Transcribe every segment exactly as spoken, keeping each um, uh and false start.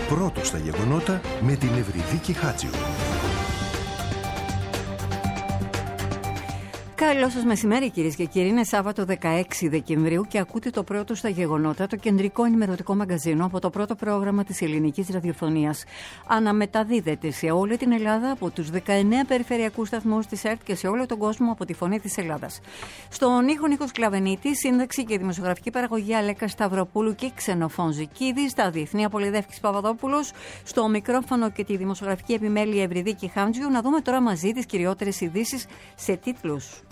Πρώτος στα γεγονότα με την Ευρυδίκη Χάτζιου. Καλό σας μεσημέρι, κυρίες και κύριοι. Είναι Σάββατο δεκαέξι Δεκεμβρίου και ακούτε το πρώτο στα γεγονότα, το κεντρικό ενημερωτικό μαγκαζίνο από το πρώτο πρόγραμμα της ελληνικής ραδιοφωνίας. Αναμεταδίδεται σε όλη την Ελλάδα από τους δεκαεννέα περιφερειακούς σταθμούς της ΕΡΤ και σε όλο τον κόσμο από τη Φωνή της Ελλάδας. Στον ήχο Νίκος Κλαβενίτη, σύνταξη και δημοσιογραφική παραγωγή Αλέκα Σταυροπούλου και Ξενοφών Ζικίδη, στα διεθνή Πολυδεύκης Παπαδόπουλος, στο μικρόφωνο και τη δημοσιογραφική επιμέλεια Ευρυδίκη Χάντζιου. Να δούμε τώρα μαζί τις κυριότερες ειδήσεις σε τίτλους.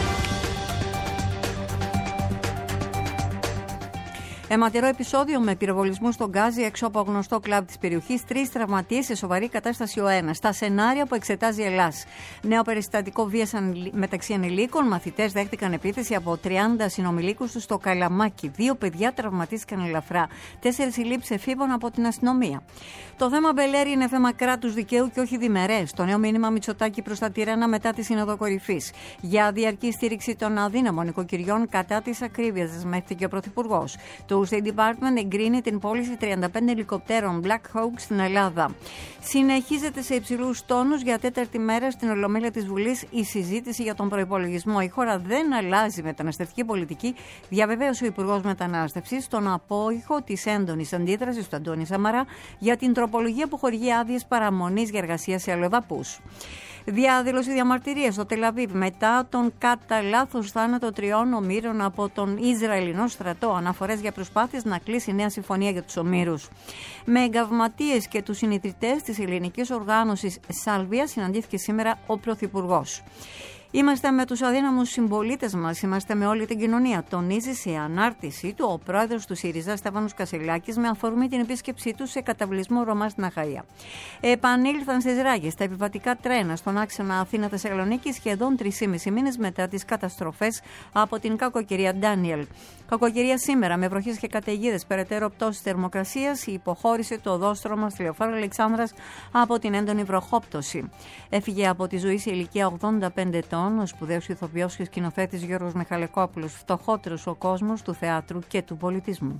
Αιματηρό επεισόδιο με πυροβολισμού στον Γκάζι έξω από γνωστό κλαμπ της περιοχής. Τρεις τραυματίες σε σοβαρή κατάσταση ο ένας. Στα σενάρια που εξετάζει η Ελλάς. Νέο περιστατικό βίας μεταξύ ανηλίκων. Μαθητές δέχτηκαν επίθεση από τριάντα συνομιλίκους τους στο Καλαμάκι. Δύο παιδιά τραυματίστηκαν ελαφρά. Τέσσερις συλλήψεις εφήβων από την αστυνομία. Το θέμα Μπελέρη είναι θέμα κράτους δικαίου και όχι διμερές. Το νέο μήνυμα Μητσοτάκη προς τα Τύρανα μετά τη Σύνοδο Κορυφής. Για διαρκή στήριξη των αδύναμων οικοκυριών κατά της ακρίβειας, δεσμεύτηκε ο Πρωθυπουργός. Το State Department εγκρίνει την πώληση τριάντα πέντε ελικοπτέρων Black Hawk στην Ελλάδα. Συνεχίζεται σε υψηλούς τόνους για τέταρτη μέρα στην Ολομέλεια της Βουλής η συζήτηση για τον προϋπολογισμό. Η χώρα δεν αλλάζει μεταναστευτική πολιτική, διαβεβαίωσε ο Υπουργός Μετανάστευσης στον απόϊχο της έντονης αντίδρασης του Αντώνη Σαμαρά για την τροπολογία που χορηγεί άδειες παραμονής για εργασία σε αλλοδαπούς. Διάδηλωση διαμαρτυρίας στο Τελαβίβ μετά τον κατά λάθος θάνατο τριών ομήρων από τον Ισραηλινό στρατό. Αναφορές για προσπάθειες να κλείσει νέα συμφωνία για τους ομήρους. Με εγκαυματίες και τους συνηθιτές της ελληνικής οργάνωσης Σάλβια συναντήθηκε σήμερα ο Πρωθυπουργός. Είμαστε με τους αδύναμους συμπολίτες μας, είμαστε με όλη την κοινωνία. Τονίζει σε ανάρτησή του ο πρόεδρος του ΣΥΡΙΖΑ, Στέφανος Κασελάκης, με αφορμή την επίσκεψή του σε καταβλισμό Ρωμά στην Αχαΐα. Επανήλθαν στις ράγες τα επιβατικά τρένα στον άξονα Αθήνα-Θεσσαλονίκη σχεδόν τρεις και μισό μήνες μετά τις καταστροφές από την κακοκαιρία Ντάνιελ. Κακοκαιρία σήμερα με βροχές και καταιγίδες, περαιτέρω πτώση θερμοκρασίας, υποχώρησε το οδόστρωμα στη Λεωφόρο Αλεξάνδρας από την έντονη βροχόπτωση. Έφυγε από τη ζωή σε ηλικία ογδόντα πέντε ετών ο σπουδαίος ηθοποιός και σκηνοθέτης Γιώργος Μιχαλεκόπουλος, φτωχότερος ο κόσμος του θεάτρου και του πολιτισμού.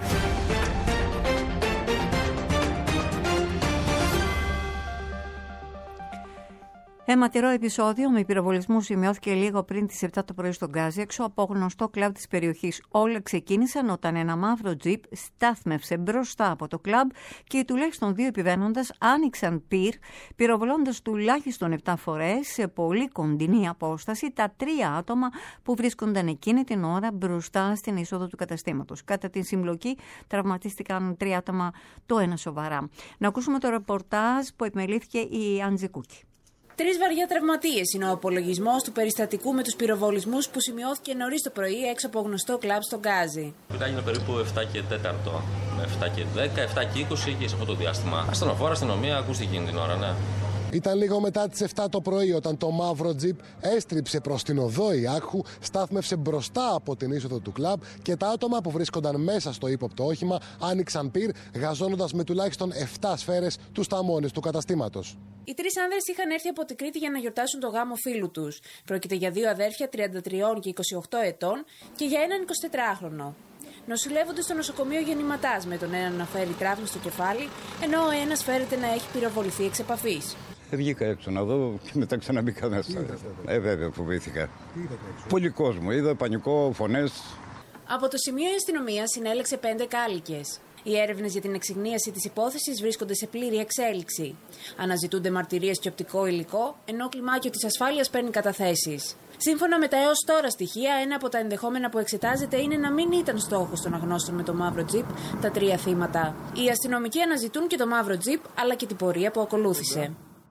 Αιματηρό επεισόδιο με πυροβολισμού σημειώθηκε λίγο πριν τις επτά το πρωί στον Γκάζι, έξω από γνωστό κλαμπ της περιοχής. Όλα ξεκίνησαν όταν ένα μαύρο τζιπ στάθμευσε μπροστά από το κλαμπ και οι τουλάχιστον δύο επιβαίνοντας άνοιξαν πυρ, πυροβολώντας τουλάχιστον επτά φορές σε πολύ κοντινή απόσταση τα τρία άτομα που βρίσκονταν εκείνη την ώρα μπροστά στην είσοδο του καταστήματος. Κατά την συμπλοκή τραυματίστηκαν τρία άτομα, το ένα σοβαρά. Να ακούσουμε το ρεπορτάζ που επιμελήθηκε η Αντζικούκη. Τρεις βαριά τραυματίες είναι ο απολογισμός του περιστατικού με τους πυροβολισμούς που σημειώθηκε νωρίς το πρωί έξω από γνωστό κλαμπ στον Γκάζι. Έγινε περίπου επτά και τέσσερα, με επτά και δέκα, επτά και είκοσι εκεί σε αυτό το διάστημα. Ασθενοφόρα, αστυνομία, ακούστηκε εκείνη την ώρα, ναι. Ήταν λίγο μετά τις επτά το πρωί όταν το μαύρο τζιπ έστριψε προς την οδό Ιάκχου, στάθμευσε μπροστά από την είσοδο του κλαμπ και τα άτομα που βρίσκονταν μέσα στο ύποπτο όχημα άνοιξαν πυρ, γαζώνοντας με τουλάχιστον επτά σφαίρες τους ταμώνες του καταστήματος. Οι τρεις άνδρες είχαν έρθει από την Κρήτη για να γιορτάσουν το γάμο φίλου τους. Πρόκειται για δύο αδέρφια τριάντα τρία και είκοσι οκτώ ετών και για έναν εικοσιτετράχρονο. Νοσηλεύονται στο νοσοκομείο Γεννηματάς, με τον έναν να φέρει τραύμα στο κεφάλι, ενώ ο ένας φέρεται να έχει πυροβοληθεί εξ επαφής. Βγήκα έξω να δω και μετά ξαναμπήκα μέσα. Ε, βέβαια, φοβήθηκα. Πολύ κόσμο. Είδα πανικό, φωνές. Από το σημείο η αστυνομία συνέλεξε πέντε κάλικες. Οι έρευνες για την εξυγίαση της υπόθεσης βρίσκονται σε πλήρη εξέλιξη. Αναζητούνται μαρτυρίες και οπτικό υλικό, ενώ κλιμάκιο της ασφάλειας παίρνει καταθέσεις. Σύμφωνα με τα έως τώρα στοιχεία, ένα από τα ενδεχόμενα που εξετάζεται είναι να μην ήταν στόχος των αγνώστων με το μαύρο τζιπ τα τρία θύματα. Οι αστυνομικοί αναζητούν και το μαύρο τζιπ, αλλά και την πορεία που ακολούθησε.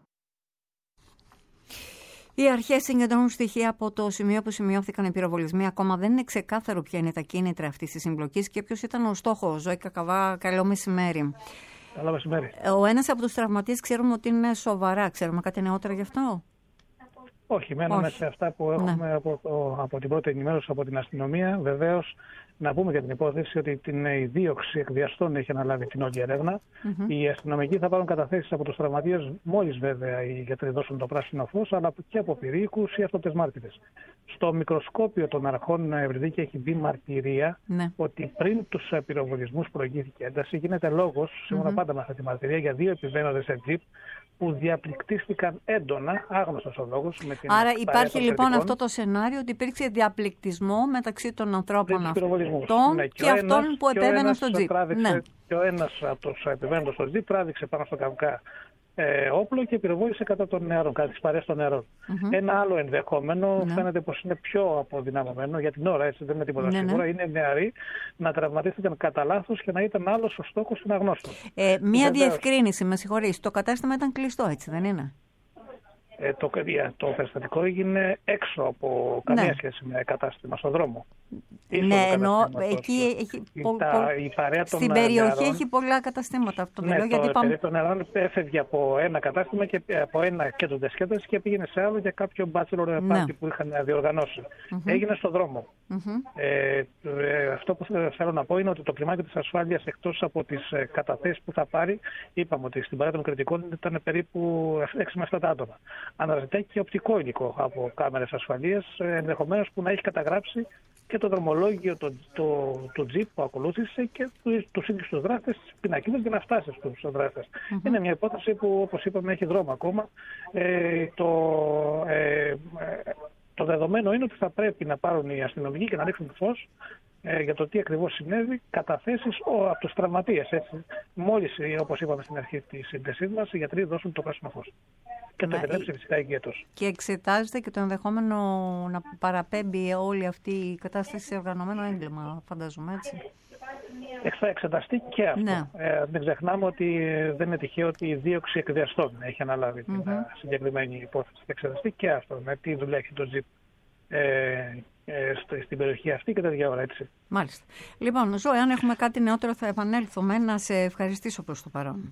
Οι αρχές συγκεντρώνουν στοιχεία από το σημείο που σημειώθηκαν οι πυροβολισμοί. Ακόμα δεν είναι ξεκάθαρο ποια είναι τα κίνητρα αυτής της συμπλοκής και ποιος ήταν ο στόχος. Ζωή Κακαβά, καλό μεσημέρι. Καλό μεσημέρι. Ο ένας από τους τραυματίες ξέρουμε ότι είναι σοβαρά. Ξέρουμε κάτι νεότερα γι' αυτό? Όχι, μένουμε σε αυτά που έχουμε ναι. από, το, από την πρώτη ενημέρωση από την αστυνομία. Βεβαίως, να πούμε για την υπόθεση ότι την δίωξη εκβιαστών έχει αναλάβει την όλη έρευνα. Mm-hmm. Οι αστυνομικοί θα πάρουν καταθέσεις από τους τραυματίες, μόλις βέβαια οι γιατροί δώσουν το πράσινο φως, αλλά και από πυρήνικους ή αυτόπτες μάρτυρες. Στο μικροσκόπιο των αρχών Ευρυδίκη έχει μπει μαρτυρία ναι. ότι πριν τους πυροβολισμούς προηγήθηκε ένταση. Γίνεται λόγος, σύμφωνα mm-hmm. πάντα με αυτή τη μαρτυρία, για δύο επιβαίνοντες σε τζιπ που διαπληκτίστηκαν έντονα, άγνωστος ο λόγος. Με την Άρα υπάρχει λοιπόν αυτό το σενάριο ότι υπήρξε διαπληκτισμό μεταξύ των ανθρώπων αυτών ναι, και, και αυτών ένας, που επέβαιναν στο τζιπ. Ναι. Και ο ένας από τους επιβαίνοντες στο τζιπ τράβηξε πάνω στο καυκά ε, όπλο και πυροβόλησε κατά των νεαρών, κατά τις παρέες των νεαρών. Mm-hmm. Ένα άλλο ενδεχόμενο ναι. φαίνεται πως είναι πιο αποδυναμωμένο για την ώρα, έτσι δεν είναι τίποτα ναι, σίγουρα, ναι. είναι νεαροί να τραυματίστηκαν κατά λάθος και να ήταν άλλος ο στόχος στην αγνώστων. Ε, μία Βεβαίως, διευκρίνηση, με συγχωρείς, το κατάστημα ήταν κλειστό, έτσι δεν είναι? Ε, το, το περιστατικό έγινε έξω από καμία ναι. σχέση με κατάστημα, στον δρόμο. Ναι, ενώ εκεί έχει η, πο, τα, η στην περιοχή νεαρών, έχει πολλά καταστήματα. Αυτό ναι, λέω, γιατί το πάμε... των νεαρών έφευγε από ένα κατάστημα και από ένα κέντρο διασκέδασης και πήγαινε σε άλλο για κάποιο bachelor ναι. party που είχαν διοργανώσει. Mm-hmm. Έγινε στον δρόμο. Mm-hmm. Ε, ε, αυτό που θέλω να πω είναι ότι το κλιμάκιο της ασφάλειας, εκτός από τις ε, καταθέσεις που θα πάρει, είπαμε ότι στην παρέα των κριτικών ήταν περίπου έξι με επτά άτομα. Αναζητάει και οπτικό υλικό από κάμερες ασφαλείας, ενδεχομένως που να έχει καταγράψει και το δρομολόγιο του το, το τζιπ που ακολούθησε και τους ίδιους τους δράστες, τις πινακίδες για να φτάσει στους δράστες. Mm-hmm. Είναι μια υπόθεση που, όπως είπαμε, έχει δρόμο ακόμα. Ε, το, ε, το δεδομένο είναι ότι θα πρέπει να πάρουν οι αστυνομικοί και να ρίξουν φως ε, για το τι ακριβώς συνέβη, καταθέσεις ο, από τους τραυματίες. Έτσι. Μόλις, όπως είπαμε στην αρχή της σύνδεσής μας, οι γιατροί δώσουν το πράσινο φως. Και το επιτρέψει φυσικά οικειέτος. Και εξετάζεται και το ενδεχόμενο να παραπέμπει όλη αυτή η κατάσταση σε οργανωμένο έγκλημα, φαντάζομαι, έτσι. Θα εξεταστεί και αυτό. Ναι. Ε, δεν ξεχνάμε ότι δεν είναι τυχαίο ότι η δίωξη εκβιαστών έχει αναλάβει mm-hmm. την συγκεκριμένη υπόθεση. Θα εξεταστεί και αυτό. Με τι δουλειά έχει το τζιπ ε, ε, στην περιοχή αυτή και τέτοια ώρα, έτσι. Μάλιστα. Λοιπόν, Ζωή, αν έχουμε κάτι νεότερο θα επανέλθουμε. Να σε ευχαριστήσω προς το παρόν.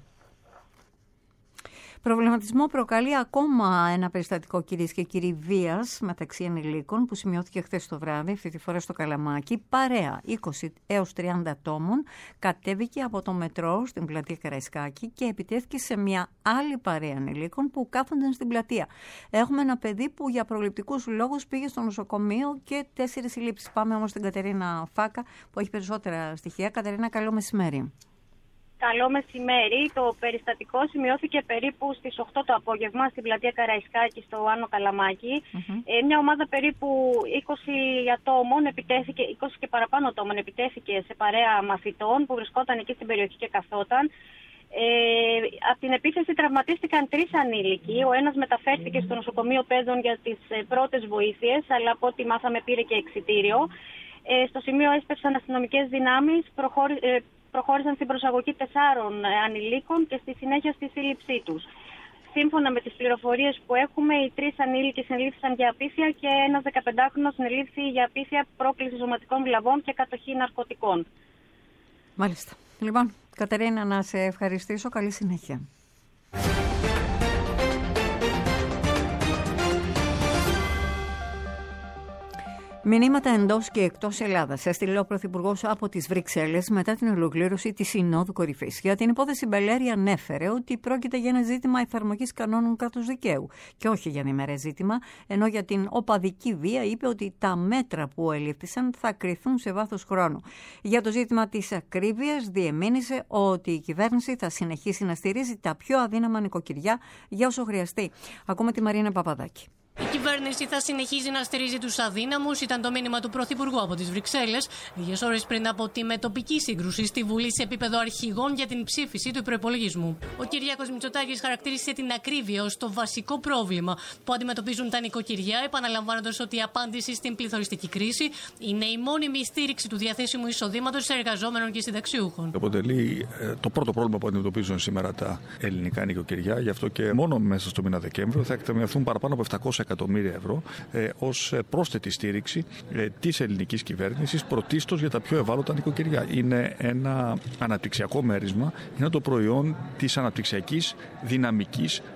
Προβληματισμό προκαλεί ακόμα ένα περιστατικό, κυρίες και κύριοι, βίας μεταξύ ενηλίκων που σημειώθηκε χθες το βράδυ, αυτή τη φορά στο Καλαμάκι. Παρέα είκοσι έως τριάντα ατόμων κατέβηκε από το μετρό στην πλατεία Καραϊσκάκη και επιτέθηκε σε μια άλλη παρέα ενηλίκων που κάθονταν στην πλατεία. Έχουμε ένα παιδί που για προληπτικούς λόγους πήγε στο νοσοκομείο και τέσσερις συλλήψεις. Πάμε όμως στην Κατερίνα Φάκα που έχει περισσότερα στοιχεία. Κατερίνα, καλό μεσημέρι. Καλό μεσημέρι. Το περιστατικό σημειώθηκε περίπου στις οκτώ το απόγευμα στην πλατεία Καραϊσκάκη στο Άνω Καλαμάκι. Mm-hmm. Ε, μια ομάδα περίπου είκοσι ατόμων επιτέθηκε, είκοσι και παραπάνω ατόμων επιτέθηκε σε παρέα μαθητών που βρισκόταν εκεί στην περιοχή και καθόταν. Ε, από την επίθεση τραυματίστηκαν τρεις ανήλικοι. Ο ένας μεταφέρθηκε στο νοσοκομείο Πέδων για τις πρώτες βοήθειες, αλλά από ό,τι μάθαμε πήρε και εξιτήριο. Ε, στο σημείο έσπευσαν αστυνομικές δυνάμεις, προχώρη, ε, προχώρησαν στην προσαγωγή τεσσάρων ανηλίκων και στη συνέχεια στη σύλληψή τους. Σύμφωνα με τις πληροφορίες που έχουμε, οι τρεις ανήλικοι συνελήφθησαν για απίθεια και ένας δεκαπεντάχρονος συνελήφθη για απίθεια, πρόκληση σωματικών βλαβών και κατοχή ναρκωτικών. Μάλιστα. Λοιπόν, Κατερίνα, να σε ευχαριστήσω. Καλή συνέχεια. Μηνύματα εντός και εκτός Ελλάδας έστειλε ο Πρωθυπουργός από τις Βρυξέλλες μετά την ολοκλήρωση της Συνόδου Κορυφής. Για την υπόθεση Μπελέρη ανέφερε ότι πρόκειται για ένα ζήτημα εφαρμογής κανόνων κράτους δικαίου και όχι για διμερές ζήτημα, ενώ για την οπαδική βία είπε ότι τα μέτρα που ελήφθησαν θα κριθούν σε βάθος χρόνου. Για το ζήτημα της ακρίβειας διεμήνυσε ότι η κυβέρνηση θα συνεχίσει να στηρίζει τα πιο αδύναμα νοικοκυριά για όσο χρειαστεί. Ακούμε τη Μαρίνα Παπαδάκη. Η κυβέρνηση θα συνεχίζει να στηρίζει τους αδύναμους, ήταν το μήνυμα του Πρωθυπουργού από τις Βρυξέλλες, λίγες ώρες πριν από τη μετοπική σύγκρουση στη Βουλή σε επίπεδο αρχηγών για την ψήφιση του προϋπολογισμού. Ο Κυριάκος Μητσοτάκης χαρακτήρισε την ακρίβεια ως το βασικό πρόβλημα που αντιμετωπίζουν τα νοικοκυριά, επαναλαμβάνοντας ότι η απάντηση στην πληθωριστική κρίση είναι η μόνιμη στήριξη του διαθέσιμου εισοδήματος εργαζόμενων και συνταξιούχων. Αποτελεί ε, το πρώτο πρόβλημα που αντιμετωπίζουν σήμερα τα ελληνικά νοικοκυριά, γι' αυτό και μόνο μέσα στο μήνα Δεκέμβριο θα εκταμιευθούν παραπάνω από επτακόσια εκατομμύρια ευρώ ε, ως πρόσθετη στήριξη ε, της ελληνικής κυβέρνησης, πρωτίστως για τα πιο ευάλωτα νοικοκυριά. Είναι ένα αναπτυξιακό μέρισμα, είναι το προϊόν της αναπτυξιακής δυναμικής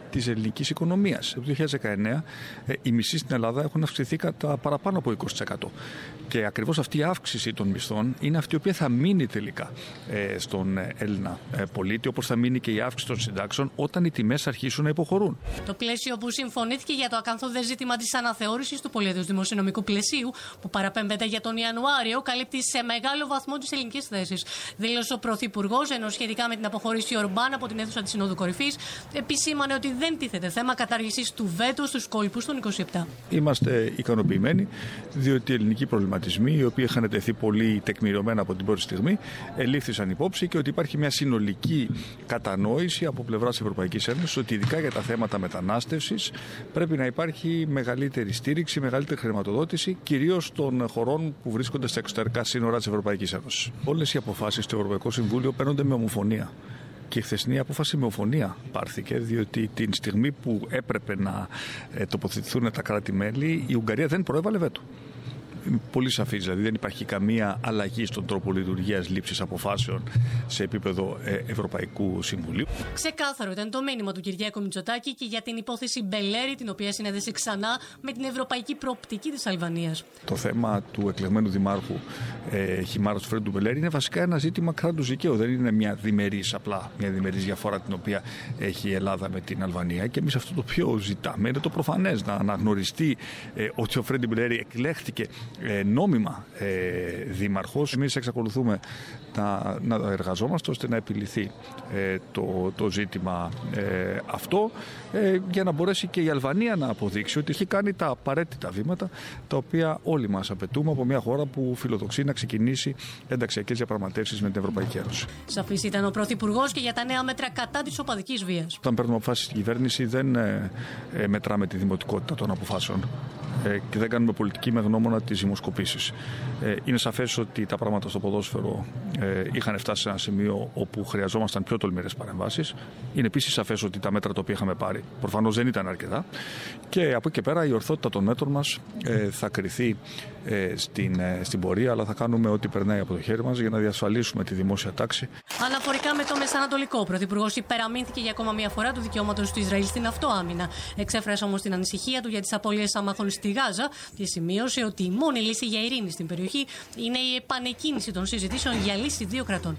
της ελληνικής οικονομίας. Το δύο χιλιάδες δεκαεννέα οι μισθοί στην Ελλάδα έχουν αυξηθεί κατά παραπάνω από είκοσι τοις εκατό. Και ακριβώς αυτή η αύξηση των μισθών είναι αυτή η οποία θα μείνει τελικά στον Έλληνα πολίτη, όπως θα μείνει και η αύξηση των συντάξεων όταν οι τιμές αρχίσουν να υποχωρούν. Το πλαίσιο που συμφωνήθηκε για το ακαθόδε ζήτημα της αναθεώρησης του πολιετούς δημοσιονομικού πλαισίου, που παραπέμπεται για τον Ιανουάριο, καλύπτει σε μεγάλο βαθμό τις ελληνικές θέσεις, δήλωσε ο Πρωθυπουργός, ενώ σχετικά με την αποχώρηση Ορμπάν από την αίθουσα της Συνόδου Κορυφής, επισήμανε ότι δεν τίθεται θέμα κατάργησης του βέτο στους κόλπους των είκοσι επτά. Είμαστε ικανοποιημένοι, διότι οι ελληνικοί προβληματισμοί, οι οποίοι είχαν τεθεί πολύ τεκμηριωμένα από την πρώτη στιγμή, ελήφθησαν υπόψη και ότι υπάρχει μια συνολική κατανόηση από πλευράς της Ευρωπαϊκής Ένωσης ότι ειδικά για τα θέματα μετανάστευσης πρέπει να υπάρχει μεγαλύτερη στήριξη, μεγαλύτερη χρηματοδότηση, κυρίως των χωρών που βρίσκονται στα εξωτερικά σύνορα της Ευρωπαϊκής Ένωσης. Όλες οι αποφάσεις του Ευρωπαϊκού Συμβούλιο παίρνονται με ομοφωνία. Και η χθεσινή απόφαση με ομοφωνία πάρθηκε, διότι την στιγμή που έπρεπε να τοποθετηθούν τα κράτη-μέλη, η Ουγγαρία δεν προέβαλε βέτο. Πολύ σαφής, δηλαδή δεν υπάρχει καμία αλλαγή στον τρόπο λειτουργίας λήψης αποφάσεων σε επίπεδο Ευρωπαϊκού Συμβουλίου. Ξεκάθαρο ήταν το μήνυμα του Κυριάκου Μητσοτάκη και για την υπόθεση Μπελέρη, την οποία συνέδεσε ξανά με την ευρωπαϊκή προοπτική της Αλβανίας. Το θέμα του εκλεγμένου δημάρχου ε, Χιμάρος Φρέντου Μπελέρη είναι βασικά ένα ζήτημα κράτους δικαίου. Δεν είναι μια διμερής, απλά μια διμερής διαφορά την οποία έχει η Ελλάδα με την Αλβανία. Και εμείς αυτό το οποίο ζητάμε είναι το προφανές, να αναγνωριστεί ε, ότι ο Φρέντι Μπελέρη εκλέχθηκε Ε, νόμιμα ε, δήμαρχος. Εμείς εξακολουθούμε να, να εργαζόμαστε ώστε να επιληθεί ε, το, το ζήτημα ε, αυτό ε, για να μπορέσει και η Αλβανία να αποδείξει ότι έχει κάνει τα απαραίτητα βήματα τα οποία όλοι μας απαιτούμε από μια χώρα που φιλοδοξεί να ξεκινήσει ενταξιακές διαπραγματεύσεις με την Ευρωπαϊκή Ένωση. Σαφής ήταν ο Πρωθυπουργός και για τα νέα μέτρα κατά της οπαδικής βίας. Όταν παίρνουμε αποφάσεις στην κυβέρνηση δεν ε, ε, μετράμε τη δημοτικότητα των αποφάσεων ε, και δεν κάνουμε πολιτική με γνώμονα τις δημοσκοπήσεις. Ε, είναι σαφές ότι τα πράγματα στο ποδόσφαιρο ε, είχαν φτάσει σε ένα σημείο όπου χρειαζόμασταν πιο τολμηρές παρεμβάσεις. Είναι επίσης σαφές ότι τα μέτρα τα οποία είχαμε πάρει προφανώς δεν ήταν αρκετά. Και από εκεί και πέρα η ορθότητα των μέτρων μας ε, θα κριθεί ε, στην, ε, στην πορεία, αλλά θα κάνουμε ό,τι περνάει από το χέρι μας για να διασφαλίσουμε τη δημόσια τάξη. Αναφορικά με το Μεσανατολικό, ο Πρωθυπουργός υπεραμείνθηκε για ακόμα μια φορά του δικαιώματος του Ισραήλ στην αυτοάμυνα. Εξέφρασε όμως την ανησυχία του για τις απώλειες αμάχων στη Γάζα και σημείωσε ότι η μόνη λύση για ειρήνη στην περιοχή είναι η επανεκκίνηση των συζητήσεων για λύση δύο κρατών.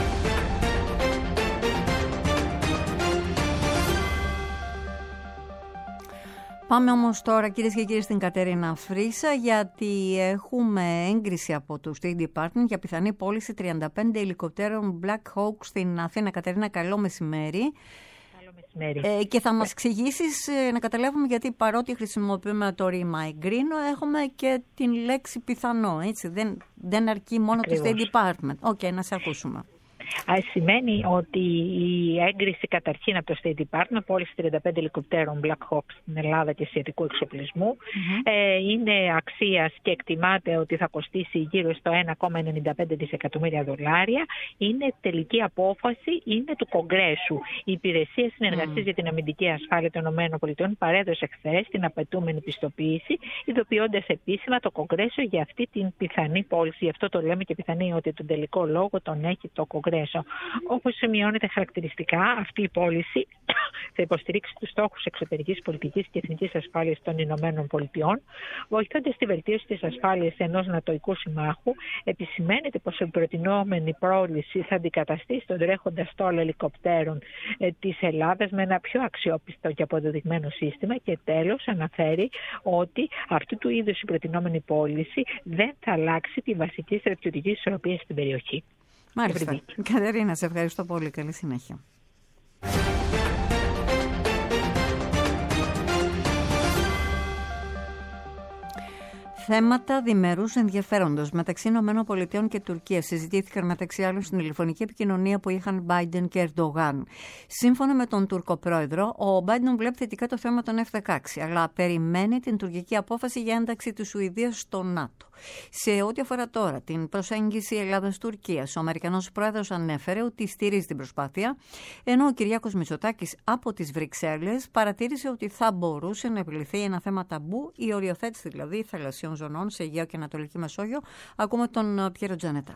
Πάμε όμως τώρα, κυρίες και κύριοι, στην Κατερίνα Φρύσα, γιατί έχουμε έγκριση από το State Department για πιθανή πώληση τριάντα πέντε ελικοπτέρων Black Hawk στην Αθήνα. Κατερίνα, καλό μεσημέρι. Ε, και θα μας εξηγήσεις ε, να καταλάβουμε γιατί παρότι χρησιμοποιούμε το ρήμα εγκρίνω έχουμε και την λέξη πιθανό, έτσι, δεν, δεν αρκεί μόνο Ακριβώς. το State Department. Οκ, okay, να σε ακούσουμε. Σημαίνει ότι η έγκριση καταρχήν από το State Department, πώληση τριάντα πέντε ελικοπτέρων Black Hawk στην Ελλάδα και ασιατικού εξοπλισμού, mm-hmm. ε, είναι αξίας και εκτιμάται ότι θα κοστίσει γύρω στο ένα κόμμα ενενήντα πέντε δισεκατομμύρια δολάρια. Είναι τελική απόφαση, είναι του Κογκρέσου. Η Υπηρεσία Συνεργασίας mm. για την Αμυντική Ασφάλεια των ΗΠΑ παρέδωσε χθες την απαιτούμενη πιστοποίηση, ειδοποιώντας επίσημα το Κογκρέσο για αυτή την πιθανή πώληση. Γι' αυτό το λέμε και πιθανή, ότι τον τελικό λόγο τον έχει το Κογκρέσο. Όπως σημειώνεται χαρακτηριστικά, αυτή η πώληση θα υποστηρίξει τους στόχους εξωτερικής πολιτικής και εθνικής ασφάλειας των Ηνωμένων Πολιτειών, βοηθώντας στη βελτίωση της ασφάλειας ενός νατοϊκού συμμάχου. Επισημαίνεται πως η προτινόμενη πώληση θα αντικαταστήσει τον τρέχοντα στόλο ελικοπτέρων ε, της Ελλάδας με ένα πιο αξιόπιστο και αποδεδειγμένο σύστημα. Και τέλος, αναφέρει ότι αυτού του είδους η προτινόμενη πώληση δεν θα αλλάξει τη βασική στρατιωτική ισορροπία στην περιοχή. Μάλιστα. Κατερίνα, σε ευχαριστώ πολύ. Καλή συνέχεια. Θέματα διμερούς ενδιαφέροντος μεταξύ ΗΠΑ και Τουρκίας συζητήθηκαν μεταξύ άλλων στην τηλεφωνική επικοινωνία που είχαν Biden και Ερντογάν. Σύμφωνα με τον Τούρκο πρόεδρο, ο Biden βλέπει θετικά το θέμα των εφ δεκαέξι, αλλά περιμένει την τουρκική απόφαση για ένταξη της Σουηδίας στο ΝΑΤΟ. Σε ό,τι αφορά τώρα την προσέγγιση Ελλάδας-Τουρκίας, ο Αμερικανός πρόεδρος ανέφερε ότι στηρίζει την προσπάθεια, ενώ ο Κυριάκος Μητσοτάκης από τις Βρυξέλλες παρατήρησε ότι θα μπορούσε να επιληθεί ένα θέμα ταμπού, η οριοθέτηση δηλαδή θαλασσιών ζωνών σε Αιγαίο και Ανατολική Μεσόγειο. Ακούμε τον Πιέρο Τζανετάκο.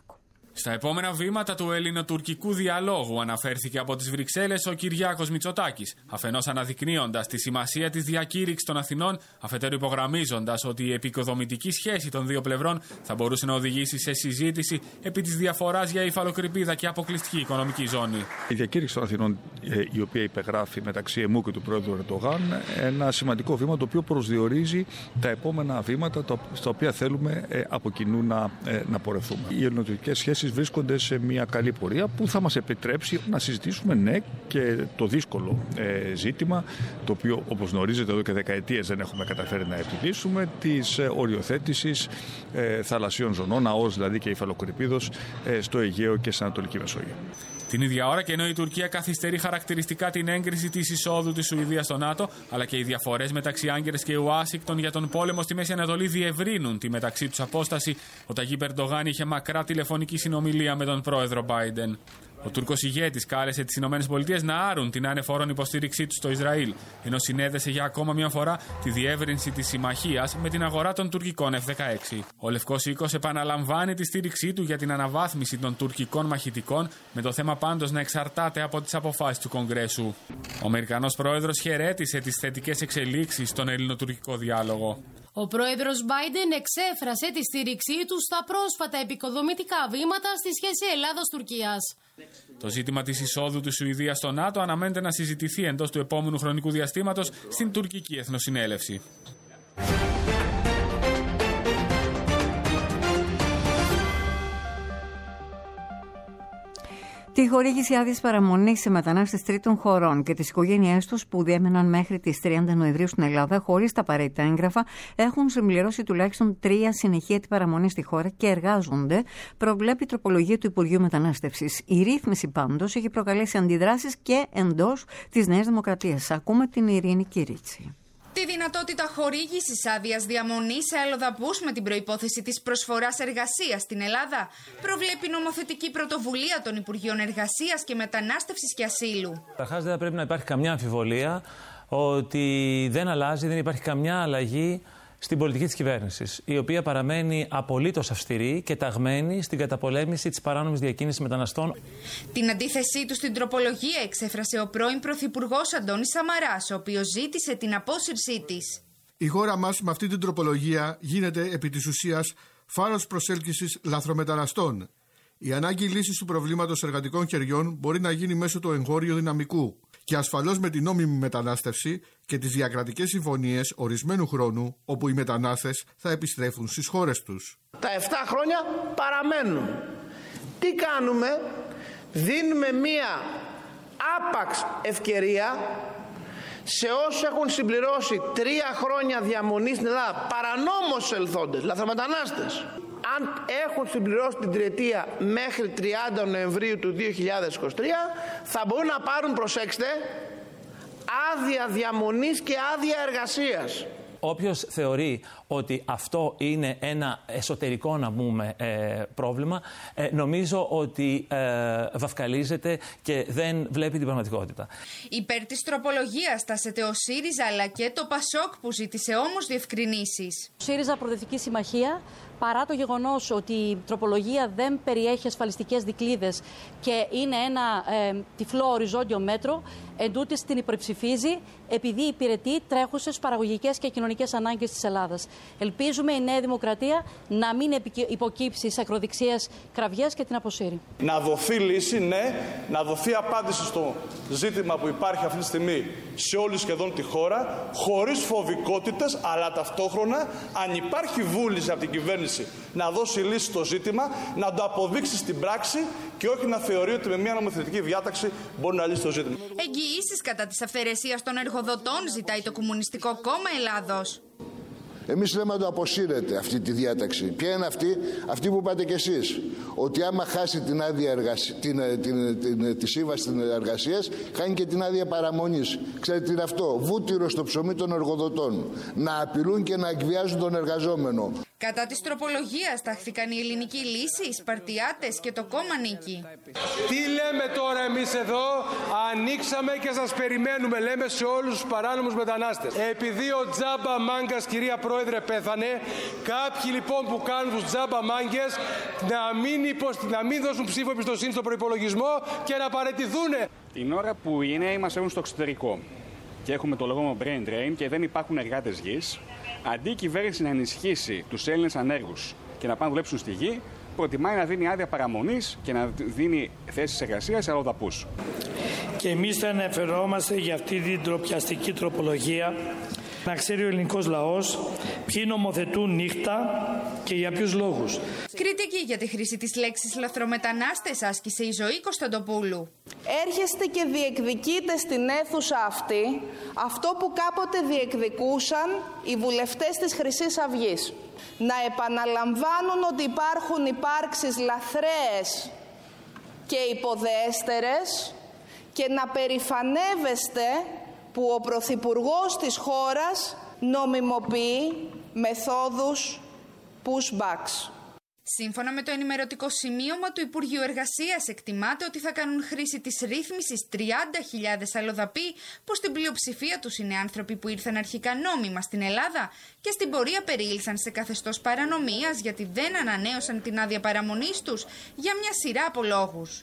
Στα επόμενα βήματα του ελληνοτουρκικού διαλόγου αναφέρθηκε από τις Βρυξέλλες ο Κυριάκος Μητσοτάκης, αφενός αναδεικνύοντας τη σημασία της διακήρυξης των Αθηνών, αφετέρου υπογραμμίζοντας ότι η επικοδομητική σχέση των δύο πλευρών θα μπορούσε να οδηγήσει σε συζήτηση επί της διαφοράς για υφαλοκρηπίδα και αποκλειστική οικονομική ζώνη. Η διακήρυξη των Αθηνών, η οποία υπεγράφει μεταξύ εμού και του πρόεδρου Ερντογάν, ένα σημαντικό βήμα το οποίο προσδιορίζει τα επόμενα βήματα στα οποία θέλουμε από κοινού να, να πορευθούμε. Οι ελληνοτουρκικές σχέσεις βρίσκονται σε μια καλή πορεία που θα μας επιτρέψει να συζητήσουμε, ναι, και το δύσκολο ε, ζήτημα, το οποίο, όπως γνωρίζετε, εδώ και δεκαετίες δεν έχουμε καταφέρει να επιλύσουμε, της ε, οριοθέτησης ε, θαλασσίων ζωνών, ΑΟΣ δηλαδή και υφαλοκρηπίδος, ε, στο Αιγαίο και στην Ανατολική Μεσόγειο. Την ίδια ώρα, και ενώ η Τουρκία καθυστερεί χαρακτηριστικά την έγκριση της εισόδου της Σουηδίας στο ΝΑΤΟ, αλλά και οι διαφορές μεταξύ Άγκυρας και Ουάσιγκτον για τον πόλεμο στη Μέση Ανατολή διευρύνουν τη μεταξύ τους απόσταση, ο Ταγίπ Ερντογάν είχε μακρά τηλεφωνική συνομιλία με τον πρόεδρο Μπάιντεν. Ο Τούρκος ηγέτης κάλεσε τις ΗΠΑ να άρουν την ανεφόρον υποστήριξή του στο Ισραήλ, ενώ συνέδεσε για ακόμα μια φορά τη διεύρυνση της συμμαχίας με την αγορά των τουρκικών εφ δεκαέξι. Ο Λευκός Οίκος επαναλαμβάνει τη στήριξή του για την αναβάθμιση των τουρκικών μαχητικών, με το θέμα πάντως να εξαρτάται από τις αποφάσεις του Κογκρέσου. Ο Αμερικανός πρόεδρος χαιρέτησε τις θετικές εξελίξεις στον ελληνοτουρκικό διάλογο. Ο πρόεδρος Μπάιντεν εξέφρασε τη στήριξή του στα πρόσφατα επικοδομητικά βήματα στη σχέση Ελλάδας-Τουρκίας. Το ζήτημα της εισόδου της Σουηδίας στο ΝΑΤΟ αναμένεται να συζητηθεί εντός του επόμενου χρονικού διαστήματος στην τουρκική εθνοσυνέλευση. Τη χορήγηση άδειας παραμονής σε μετανάστες τρίτων χωρών και τις οικογένειές τους που διέμεναν μέχρι τις τριάντα Νοεμβρίου στην Ελλάδα χωρίς τα απαραίτητα έγγραφα έχουν συμπληρώσει τουλάχιστον τρία συνεχή έτη παραμονή στη χώρα και εργάζονται, προβλέπει η τροπολογία του Υπουργείου Μετανάστευσης. Η ρύθμιση πάντως έχει προκαλέσει αντιδράσεις και εντός της Νέας Δημοκρατίας. Ακούμε την Ειρήνη Κυρίτσι. Τη δυνατότητα χορήγησης άδειας διαμονής σε αλλοδαπούς με την προϋπόθεση της προσφοράς εργασίας στην Ελλάδα προβλέπει νομοθετική πρωτοβουλία των Υπουργείων Εργασίας και Μετανάστευσης και Ασύλου. Καταρχάς, δεν πρέπει να υπάρχει καμιά αμφιβολία ότι δεν αλλάζει, δεν υπάρχει καμιά αλλαγή στην πολιτική της κυβέρνησης, η οποία παραμένει απολύτως αυστηρή και ταγμένη στην καταπολέμηση της παράνομης διακίνησης μεταναστών. Την αντίθεσή του στην τροπολογία εξέφρασε ο πρώην Πρωθυπουργός Αντώνης Σαμαράς, ο οποίος ζήτησε την απόσυρσή της. Η χώρα μας με αυτή την τροπολογία γίνεται επί της ουσίας φάρος προσέλκυσης λαθρομεταναστών. Η ανάγκη λύσης του προβλήματος εργατικών χεριών μπορεί να γίνει μέσω του εγχώριου δυναμικού και ασφαλώς με την νόμιμη μετανάστευση και τις διακρατικές συμφωνίες ορισμένου χρόνου, όπου οι μετανάστες θα επιστρέφουν στις χώρες τους. Τα επτά χρόνια παραμένουν. Τι κάνουμε? Δίνουμε μία άπαξ ευκαιρία σε όσους έχουν συμπληρώσει τρία χρόνια διαμονή στην Ελλάδα, παρανόμως ελθόντες, λαθρομετανάστες. Αν έχουν συμπληρώσει την τριετία μέχρι τριάντα Νοεμβρίου του δύο χιλιάδες είκοσι τρία, θα μπορούν να πάρουν, προσέξτε, άδεια διαμονής και άδεια εργασίας. Όποιος θεωρεί ότι αυτό είναι ένα εσωτερικό, να πούμε, ε, πρόβλημα, ε, νομίζω ότι ε, βαφκαλίζεται και δεν βλέπει την πραγματικότητα. Υπέρ της τροπολογίας στάσεται ο ΣΥΡΙΖΑ αλλά και το ΠΑΣΟΚ, που ζήτησε όμως διευκρινήσεις. ΣΥΡΙΖΑ Προοδευτική Συμμαχία, παρά το γεγονός ότι η τροπολογία δεν περιέχει ασφαλιστικές δικλείδες και είναι ένα ε, τυφλό οριζόντιο μέτρο, εντούτοις την υπερψηφίζει επειδή υπηρετεί τρέχουσες παραγωγικές και κοινωνικές ανάγκες της Ελλάδας. Ελπίζουμε η Νέα Δημοκρατία να μην υποκύψει σε ακροδεξιές κραυγές και την αποσύρει. Να δοθεί λύση, ναι, να δοθεί απάντηση στο ζήτημα που υπάρχει αυτή τη στιγμή σε όλη σχεδόν τη χώρα, χωρίς φοβικότητες, αλλά ταυτόχρονα, αν υπάρχει βούληση από την κυβέρνηση να δώσει λύση στο ζήτημα, να το αποδείξει στην πράξη και όχι να θεωρεί ότι με μια νομοθετική διάταξη μπορεί να λύσει το ζήτημα. Εγγυήσεις κατά της αυθαιρεσίας των εργοδοτών ζητάει το Κομμουνιστικό Κόμμα Ελλάδος. Εμείς λέμε να το αποσύρετε αυτή τη διάταξη. Ποια είναι αυτή? Αυτή που είπατε κι εσείς. Ότι άμα χάσει την άδεια εργασ... την, την, την, τη σύμβαση εργασίας, χάνει και την άδεια παραμονής. Ξέρετε τι είναι αυτό? Βούτυρο στο ψωμί των εργοδοτών. Να απειλούν και να εκβιάζουν τον εργαζόμενο. Κατά της τροπολογίας τάχθηκαν η Ελληνική Λύση, οι Σπαρτιάτες και το κόμμα Νίκη. Τι λέμε τώρα εμείς εδώ? Α, Ανοίξαμε και σας περιμένουμε, λέμε σε όλους τους παράνομους μετανάστες. Επειδή ο τζάμπα μάγκας, κυρία Πρόεδρε, πέθανε, κάποιοι λοιπόν που κάνουν τους τζάμπα μάγκες να μην, υποσ... να μην δώσουν ψήφο εμπιστοσύνη στον προϋπολογισμό και να παραιτηθούν. Την ώρα που οι νέοι μας έρχονται στο εξωτερικό και έχουμε το λεγόμενο brain drain και δεν υπάρχουν εργάτες γης, αντί η κυβέρνηση να ενισχύσει τους Έλληνες ανέργους και να πάνε να δουλέψουν στη γη, προτιμάει να δίνει άδεια παραμονής και να δίνει θέσεις εργασίας σε αλλοδαπούς. Και εμείς θα αναφερόμαστε για αυτή την ντροπιαστική τροπολογία, να ξέρει ο ελληνικός λαός ποιοι νομοθετούν νύχτα και για ποιους λόγους. Κριτική για τη χρήση της λέξης λαθρομετανάστες άσκησε η Ζωή Κωνσταντοπούλου. Έρχεστε και διεκδικείτε στην αίθουσα αυτή αυτό που κάποτε διεκδικούσαν οι βουλευτές της Χρυσής Αυγής. Να επαναλαμβάνουν ότι υπάρχουν υπάρξεις λαθρέες και υποδέστερες και να περηφανεύεστε που ο Πρωθυπουργός της χώρας νομιμοποιεί μεθόδους pushbacks. Σύμφωνα με το ενημερωτικό σημείωμα του Υπουργείου Εργασίας, εκτιμάται ότι θα κάνουν χρήση της ρύθμισης τριάντα χιλιάδες αλλοδαποί, που στην πλειοψηφία τους είναι άνθρωποι που ήρθαν αρχικά νόμιμα στην Ελλάδα και στην πορεία περιήλθαν σε καθεστώς παρανομίας γιατί δεν ανανέωσαν την άδεια παραμονής τους για μια σειρά από λόγους.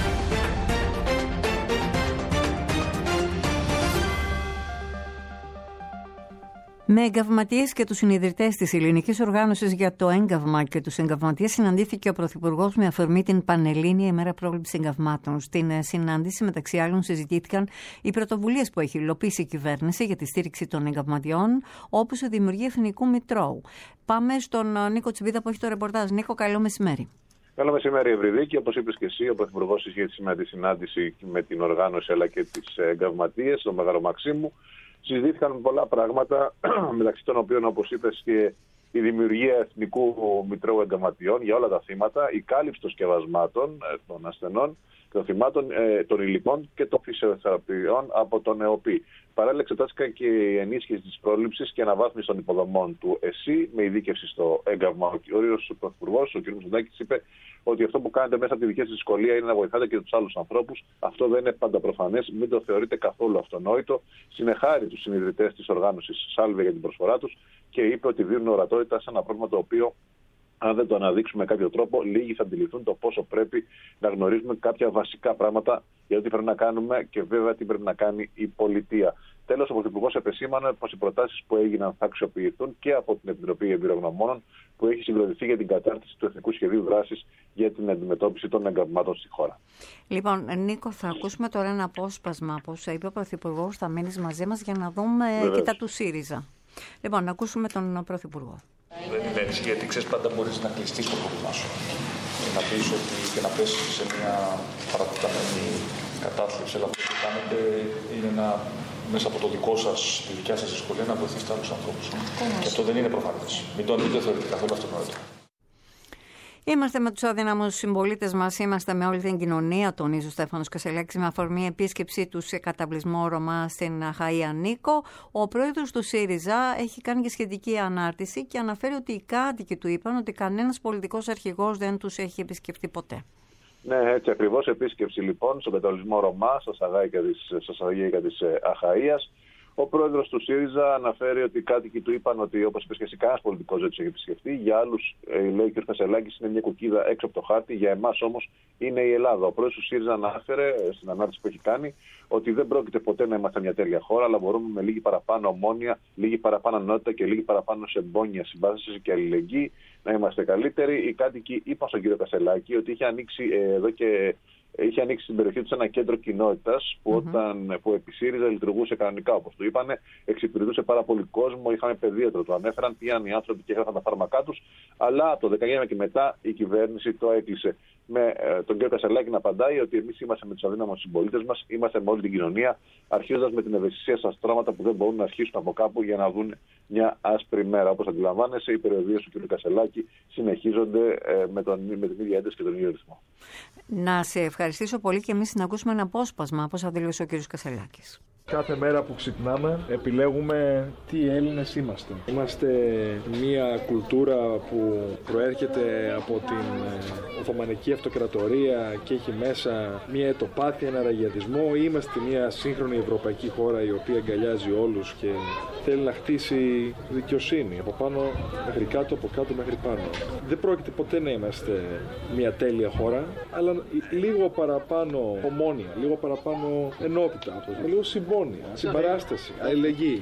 Με εγκαυματίες και τους συνιδρυτές της Ελληνικής Οργάνωσης για το Έγκαυμα και τους εγκαυματίες συναντήθηκε ο Πρωθυπουργός με αφορμή την Πανελλήνια ημέρα πρόληψης εγκαυμάτων. Στην συνάντηση, μεταξύ άλλων, συζητήθηκαν οι πρωτοβουλίες που έχει υλοποιήσει η κυβέρνηση για τη στήριξη των εγκαυματιών, όπως η δημιουργία Εθνικού Μητρώου. Πάμε στον Νίκο Τσιμπίδα που έχει το ρεπορτάζ. Νίκο, καλό μεσημέρι. Καλό μεσημέρι, Ευρυδίκη. Όπως είπες και εσύ, ο Πρωθυπουργός είχε σήμερα τη συνάντηση με την οργάνωση αλλά και τις εγκαυματίες στο Μέγαρο Μαξίμου. Συζητήθηκαν πολλά πράγματα, μεταξύ των οποίων, όπως είπες, και η δημιουργία Εθνικού Μητρώου Εγκαυματιών για όλα τα θύματα, η κάλυψη των σκευασμάτων των ασθενών, των θυμάτων, των υλικών και των φυσιοθεραπείων από τον ΕΟΠΗ. Παράλληλα, εξετάστηκαν και η ενίσχυση της πρόληψης και αναβάθμιση των υποδομών του ΕΣΥ με ειδίκευση στο έγκαυμα. Ο κύριος Πρωθυπουργός, ο κ. Μητσοτάκης, είπε ότι αυτό που κάνετε μέσα από τη δική σας δυσκολία είναι να βοηθάτε και τους άλλους ανθρώπους. Αυτό δεν είναι πάντα προφανές, μην το θεωρείτε καθόλου αυτονόητο. Συνεχάρη τους συνειδητές της οργάνωσης Σάλβε για την προσφορά τους και είπε ότι δίνουν ορατότητα σε ένα πρόβλημα το οποίο, αν δεν το αναδείξουμε με κάποιο τρόπο, λίγοι θα αντιληφθούν το πόσο πρέπει να γνωρίζουμε κάποια βασικά πράγματα για τι πρέπει να κάνουμε και βέβαια τι πρέπει να κάνει η πολιτεία. Τέλος, ο Πρωθυπουργός επεσήμανε πως οι προτάσεις που έγιναν θα αξιοποιηθούν και από την Επιτροπή Εμπειρογνωμόνων που έχει συγκροτηθεί για την κατάρτιση του Εθνικού Σχεδίου Δράσης για την αντιμετώπιση των εγκαυμάτων στη χώρα. Λοιπόν, Νίκο, θα ακούσουμε τώρα ένα απόσπασμα από όσα είπε ο Πρωθυπουργός. Θα μείνεις μαζί μας για να δούμε Βεβαίως. Και τα του ΣΥΡΙΖΑ. Λοιπόν, να ακούσουμε τον Πρωθυπουργό. Δεν είναι έτσι, γιατί ξέρεις, πάντα μπορείς να κλειστείς το πρόβλημά σου. Να πεις ότι και να πες σε μια παρατεταμένη κατάθλιψη, αλλά αυτό που κάνετε είναι να, μέσα από το δικό σας, τη δικιά σας δυσκολία, να βοηθήσετε άλλους ανθρώπους. Και αυτό δεν είναι προφανές. Μην το αντίθετο θεωρείτε καθόλου αυτονόητο. Είμαστε με τους αδύναμους συμπολίτες μας, είμαστε με όλη την κοινωνία, τονίζει ο Στέφανος Κασελάκης με αφορμή επίσκεψή του σε καταβλισμό Ρωμά στην Αχαΐα. Νίκο, ο πρόεδρος του ΣΥΡΙΖΑ έχει κάνει και σχετική ανάρτηση και αναφέρει ότι οι κάτοικοι του είπαν ότι κανένας πολιτικός αρχηγός δεν τους έχει επισκεφτεί ποτέ. Ναι, έτσι ακριβώς. Επίσκεψη λοιπόν στον καταβλισμό Ρωμά, στα Σαγάγια της Αχαΐας. Ο πρόεδρος του ΣΥΡΙΖΑ αναφέρει ότι οι κάτοικοι του είπαν ότι, όπως είπες και εσύ, κανένας πολιτικός δεν τους έχει επισκεφτεί. Για άλλους, λέει ο κ. Κασελάκης, είναι μια κουκίδα έξω από το χάρτη. Για εμάς όμως είναι η Ελλάδα. Ο πρόεδρος του ΣΥΡΙΖΑ ανάφερε στην ανάρτηση που έχει κάνει ότι δεν πρόκειται ποτέ να είμαστε μια τέτοια χώρα, αλλά μπορούμε με λίγη παραπάνω ομόνοια, λίγη παραπάνω ενότητα και λίγη παραπάνω συμπόνια, συμπάθηση και αλληλεγγύη να είμαστε καλύτεροι. Οι κάτοικοι είπαν στον κ. Κασελάκη ότι είχε ανοίξει εδώ και. Είχε ανοίξει στην περιοχή του ένα κέντρο κοινότητας που, mm-hmm. όταν, που επί ΣΥΡΙΖΑ λειτουργούσε κανονικά, όπως του είπανε, εξυπηρετούσε πάρα πολύ κόσμο. Είχαμε παιδίατρο, το ανέφεραν, πήγαν οι άνθρωποι και έγραφαν τα φάρμακά τους. Αλλά από το δεκαεννιά και μετά η κυβέρνηση το έκλεισε. Με ε, τον κ. Κασελάκη να απαντάει ότι εμείς είμαστε με τους αδύναμους συμπολίτες μας, είμαστε με όλη την κοινωνία, αρχίζοντας με την ευαισθησία στα στρώματα που δεν μπορούν να αρχίσουν από κάπου για να δουν μια άσπρη μέρα. Όπως αντιλαμβάνεσαι, οι περιοδίες του κ. Κασελάκη συνεχίζονται ε, με, τον, με την ίδια ένταση και τον ίδιο ρυθμό. Να σε ευχαριστήσω πολύ και εμείς να ακούσουμε ένα απόσπασμα, όπως θα δήλωσε ο κ. Κασελάκης. Κάθε μέρα που ξυπνάμε επιλέγουμε τι Έλληνες είμαστε. Είμαστε μια κουλτούρα που προέρχεται από την Οθωμανική Αυτοκρατορία και έχει μέσα μια ετοπάθεια, ένα ραγιατισμό. Είμαστε μια σύγχρονη ευρωπαϊκή χώρα η οποία αγκαλιάζει όλους και θέλει να χτίσει δικαιοσύνη από πάνω μέχρι κάτω, από κάτω μέχρι πάνω. Δεν πρόκειται ποτέ να είμαστε μια τέλεια χώρα, αλλά λίγο παραπάνω ομόνοια, λίγο παραπάνω ενότητα, λίγο συμπόνια, συμπαράσταση, αλληλεγγύη.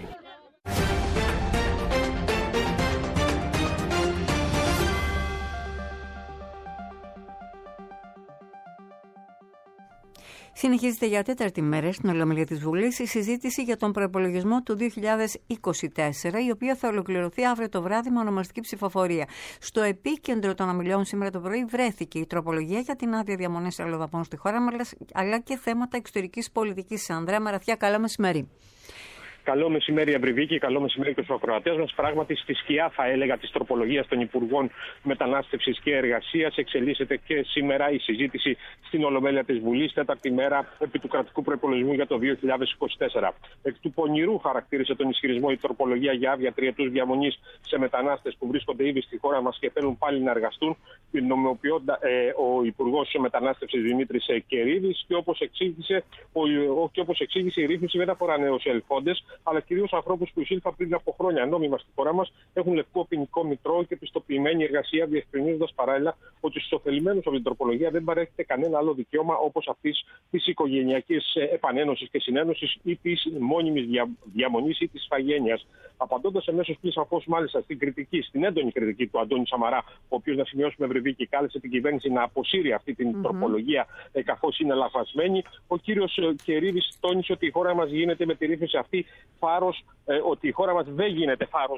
Συνεχίζεται για τέταρτη μέρα στην Ολομέλεια της Βουλής η συζήτηση για τον προϋπολογισμό του δύο χιλιάδες είκοσι τέσσερα, η οποία θα ολοκληρωθεί αύριο το βράδυ με ονομαστική ψηφοφορία. Στο επίκεντρο των ομιλιών σήμερα το πρωί βρέθηκε η τροπολογία για την άδεια διαμονής αλλοδαπών στη χώρα, αλλά και θέματα εξωτερικής πολιτικής. Ανδρέα Μαραθιά, καλό μεσημέρι. Καλό μεσημέρι, Αμπριβίκη, καλό μεσημέρι και στους ακροατές μας. Πράγματι, στη σκιά, θα έλεγα, της τροπολογίας των Υπουργών Μετανάστευσης και Εργασίας, εξελίσσεται και σήμερα η συζήτηση στην Ολομέλεια της Βουλής, τέταρτη μέρα επί του κρατικού προϋπολογισμού για το δύο χιλιάδες είκοσι τέσσερα. Εκ του πονηρού χαρακτήρισε τον ισχυρισμό η τροπολογία για άδεια τριετούς διαμονής σε μετανάστες που βρίσκονται ήδη στη χώρα μας και θέλουν πάλι να εργαστούν, νομιμοποιώντα ε, ο Υπουργός Μετανάστευσης Δημήτρης Κερίδης, και όπως εξήγησε, ο, και όπως εξήγησε, η ρύθμιση δεν αφορά νέους ελφόντες, αλλά κυρίως ανθρώπους που εισήλθαν πριν από χρόνια νόμιμα στη χώρα μας, έχουν λευκό ποινικό μητρό και πιστοποιημένη εργασία, διευκρινίζοντας παράλληλα ότι στους ωφελημένους από την τροπολογία δεν παρέχεται κανένα άλλο δικαίωμα όπως αυτής της οικογενειακής επανένωσης και συνένωσης ή της μόνιμης δια, διαμονής ή της ηθαγένειας. Απαντώντας εμέσως πλην σαφώς μάλιστα στην κριτική, στην έντονη κριτική του Αντώνη Σαμαρά, ο οποίος, να σημειώσουμε, Ευρυβίκη, κάλεσε την κυβέρνηση να αποσύρει αυτή την mm-hmm. τροπολογία ε, καθώς είναι λαθασμένη, ο κύριος Κερίδης τόνισε ότι η χώρα μας γίνεται με τη ρύθμιση αυτή φάρος, ε, ότι η χώρα μας δεν γίνεται φάρος.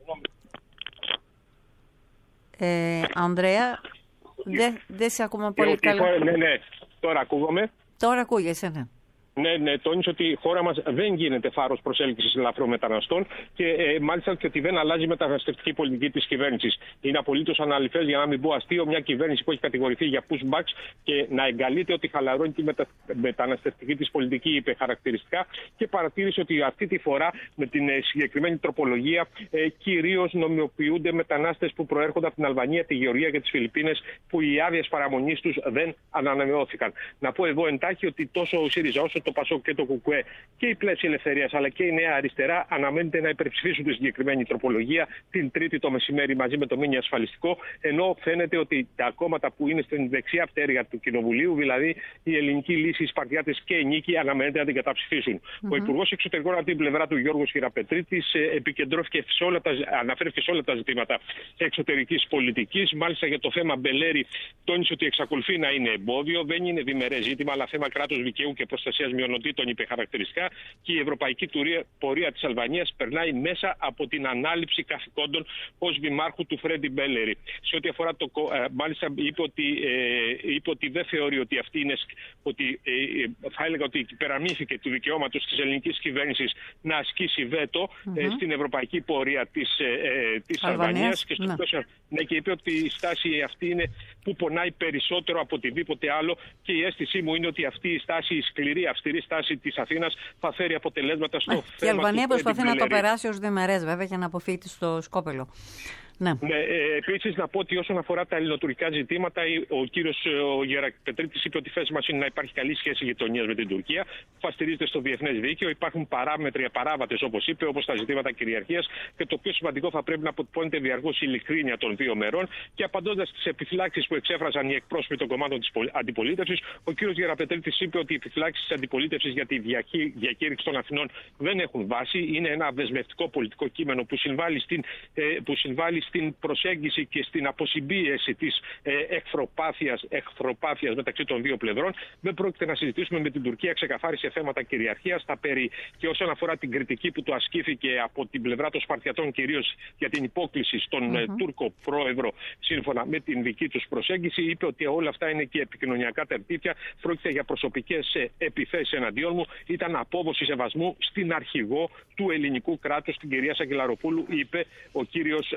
Ε, Ανδρέα, δεν δε σε ακούμε πολύ καλά. Ναι, ναι, τώρα ακούγομαι. Τώρα ακούγεσαι, ναι. Ναι, ναι, τόνισε ότι η χώρα μας δεν γίνεται φάρος προσέλκυσης λαθρομεταναστών και ε, μάλιστα και ότι δεν αλλάζει η μεταναστευτική πολιτική της κυβέρνησης. Είναι απολύτως αναλυφές, για να μην πω αστείο, μια κυβέρνηση που έχει κατηγορηθεί για pushbacks και να εγκαλείται ότι χαλαρώνει τη μετα... μεταναστευτική της πολιτική, είπε χαρακτηριστικά, και παρατήρησε ότι αυτή τη φορά με την ε, συγκεκριμένη τροπολογία ε, κυρίως νομιμοποιούνται μετανάστες που προέρχονται από την Αλβανία, τη Γεωργία και τις Φιλιππίνες, που οι άδειες παραμονής τους δεν ανανεώθηκαν. Να πω εδώ εντάχει ότι τόσο ο ΣΥΡΙΖΑ όσο το ΠΑΣΟΚ και το ΚΚΕ και η Πλεύση Ελευθερίας αλλά και η Νέα Αριστερά αναμένεται να υπερψηφίσουν τη συγκεκριμένη τροπολογία την Τρίτη το μεσημέρι μαζί με το μήνυμα ασφαλιστικό, ενώ φαίνεται ότι τα κόμματα που είναι στην δεξιά πτέρυγα του Κοινοβουλίου, δηλαδή η Ελληνική Λύση, οι Σπαρτιάτες και η Νίκη, αναμένεται να την καταψηφίσουν. Mm-hmm. Ο Υπουργός Εξωτερικών από την πλευρά του, Γιώργος Χειραπετρίτης, επικεντρώθηκε σε όλα τα, αναφέρθηκε σε όλα τα ζητήματα εξωτερικής πολιτικής. Μάλιστα για το θέμα Μπελέρη τόνισε ότι εξακολουθεί να είναι εμπόδιο, δεν είναι διμερές ζήτημα, αλλά θέμα κράτους δικαίου και προστασίας μειονοτήτων, είπε χαρακτηριστικά, και η ευρωπαϊκή πορεία της Αλβανίας περνάει μέσα από την ανάληψη καθηκόντων ως δημάρχου του Φρέντι Μπέλερη. Σε ό,τι αφορά το. Ε, μάλιστα είπε ότι, ε, είπε ότι δεν θεωρεί ότι αυτή είναι. Ότι, ε, θα έλεγα ότι υπεραμήθηκε του δικαιώματος της ελληνικής κυβέρνησης να ασκήσει βέτο mm-hmm. ε, στην ευρωπαϊκή πορεία της, ε, της Αλβανίας. Και, στο ναι. Τόσο, ναι, και είπε ότι η στάση αυτή είναι που πονάει περισσότερο από οτιδήποτε άλλο, και η αίσθησή μου είναι ότι αυτή η στάση, η σκληρή, αυστηρή στάση της Αθήνας θα φέρει αποτελέσματα στο θέμα. Η Αλβανία προσπαθεί να το περάσει ως διμερές, βέβαια, για να αποφύγει στο σκόπελο. Ναι. Ναι, ε, επίσης, να πω ότι όσον αφορά τα ελληνοτουρκικά ζητήματα, ο κύριος Γεραπετρίτης είπε ότι η θέση μας είναι να υπάρχει καλή σχέση γειτονίας με την Τουρκία, που θα στηρίζεται στο διεθνές δίκαιο. Υπάρχουν παράμετροι απαράβατες, όπως είπε, όπως τα ζητήματα κυριαρχίας, και το πιο σημαντικό, θα πρέπει να αποτυπώνεται διαρκώς η ειλικρίνεια των δύο μερών. Και απαντώντας στις επιφυλάξεις που εξέφρασαν οι εκπρόσωποι των κομμάτων της αντιπολίτευσης, ο κύριος Γεραπετρίτης είπε ότι οι επιφυλάξεις της αντιπολίτευσης για τη διακήρυξη των Αθηνών δεν έχουν βάση. Είναι ένα δεσμευτικό πολιτικό κείμενο που συμβάλλει στην, που συμβάλλει στην προσέγγιση και στην αποσυμπίεση της ε, εχθροπάθειας, εχθροπάθειας μεταξύ των δύο πλευρών. Δεν πρόκειται να συζητήσουμε με την Τουρκία, ξεκαθάρισε, θέματα κυριαρχίας. Τα περί και όσον αφορά την κριτική που του ασκήθηκε από την πλευρά των Σπαρτιατών, κυρίως για την υπόκληση στον mm-hmm. ε, Τούρκο πρόεδρο, σύμφωνα με την δική τους προσέγγιση, είπε ότι όλα αυτά είναι και επικοινωνιακά τερτύπια. Πρόκειται για προσωπικές ε, επιθέσεις εναντίον μου. Ήταν απόδοση σεβασμού στην αρχηγό του ελληνικού κράτους, την κυρία Σακελαροπούλου, είπε ο κύριος ε, ε,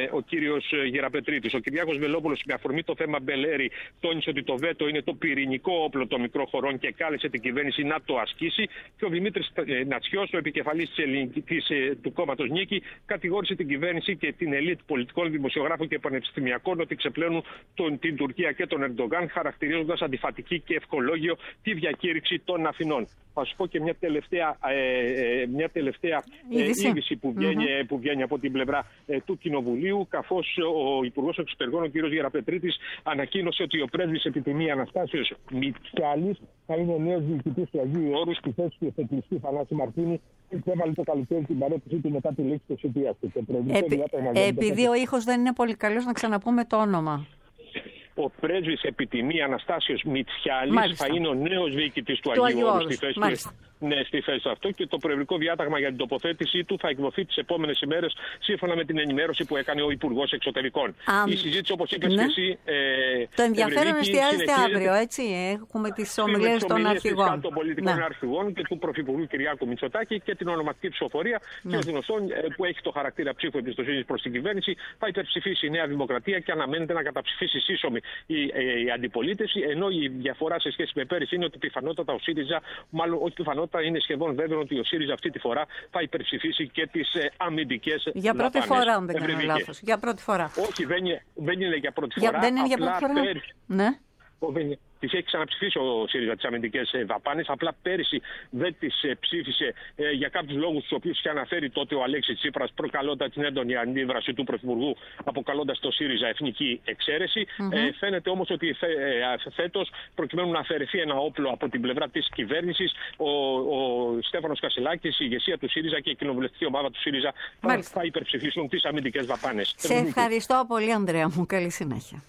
ο κύριος Γεραπετρίτης. Ο Κυριάκος Βελόπουλος, με αφορμή το θέμα Μπελέρη, τόνισε ότι το βέτο είναι το πυρηνικό όπλο των μικρών χωρών και κάλεσε την κυβέρνηση να το ασκήσει. Και ο Δημήτρης Νατσιός, ο επικεφαλής του κόμματος Νίκη, κατηγόρησε την κυβέρνηση και την ελίτ πολιτικών, δημοσιογράφων και πανεπιστημιακών ότι ξεπλένουν τον, την Τουρκία και τον Ερντογκάν, χαρακτηρίζοντας αντιφατική και ευχολόγιο τη διακήρυξη των Αθηνών. Θα σου πω και μια τελευταία, ε, μια τελευταία είδηση, ε, είδηση που, βγαίνει, mm-hmm. που βγαίνει από την πλευρά ε, του Κοινοβουλίου, καθώς ο Υπουργός Εξωτερικών, ο κ. Γεραπετρίτης, ανακοίνωσε ότι ο πρέσβης Επιτιμή Αναστάσιος Μητσιάλης θα είναι ο νέος διοικητής του Αγίου Όρου στη θέση του εφετλιστή Θανάση Μαρτίνη, που έβαλε το καλοκαίρι την παρέτησή του μετά τη λήξη της θητείας του. Επί, επειδή ο ήχος δεν είναι πολύ καλός, να ξαναπούμε το όνομα. Ο πρέσβης Επιτιμή Αναστάσιος Μητσιάλης θα είναι ο νέος διοικητής του, του Αγίου Όρου στη θέση του. Ναι, στη θέση αυτό, και το προεδρικό διάταγμα για την τοποθέτησή του θα εκδοθεί τις επόμενες ημέρες, σύμφωνα με την ενημέρωση που έκανε ο Υπουργός Εξωτερικών. Α, η συζήτηση, όπως είπες ναι. και εσύ. Ε, το ενδιαφέρον εστιάζεται αύριο, έτσι. Έχουμε τις ομιλίες των αρχηγών. Των πολιτικών ναι. αρχηγών και του Πρωθυπουργού Κυριάκου Μητσοτάκη και την ονομαστική ψηφοφορία. Ναι. Και ως γνωστόν, που έχει το χαρακτήρα ψήφου εμπιστοσύνης προς την κυβέρνηση, θα υπερψηφίσει η Νέα Δημοκρατία και αναμένεται να καταψηφίσει σύσσωμη η, ε, η αντιπολίτευση. Ενώ η διαφορά σε σχέση με πέρυσι είναι ότι πιθανότατα ο ΣΥΡΙΖΑ, μάλλον όχι πιθανότατα, είναι σχεδόν βέβαιο ότι ο ΣΥΡΙΖΑ αυτή τη φορά θα υπερψηφίσει και τις ε, αμυντικές Για πρώτη δαπάνες. φορά, αν δεν κάνω λάθος. Για πρώτη φορά. Όχι, δεν είναι, δεν είναι για πρώτη για, φορά. Δεν είναι για πρώτη φορά. Πέρυσι, ναι. Τις έχει ξαναψηφίσει ο ΣΥΡΙΖΑ τις αμυντικές δαπάνες. Απλά πέρυσι δεν τις ψήφισε ε, για κάποιους λόγους τους οποίους είχε αναφέρει τότε ο Αλέξης Τσίπρας, προκαλώντας την έντονη αντίδραση του Πρωθυπουργού, αποκαλώντας το ΣΥΡΙΖΑ εθνική εξαίρεση. Mm-hmm. Ε, φαίνεται όμως ότι φέ, ε, φέτος, προκειμένου να αφαιρεθεί ένα όπλο από την πλευρά της κυβέρνησης, ο, ο Στέφανος Κασελάκης, η ηγεσία του ΣΥΡΙΖΑ και η κοινοβουλευτική ομάδα του ΣΥΡΙΖΑ θα, θα υπερψηφίσουν τις αμυντικές δαπάνες. Σε ευχαριστώ πολύ, Ανδρέα μου. Καλή συνέχεια.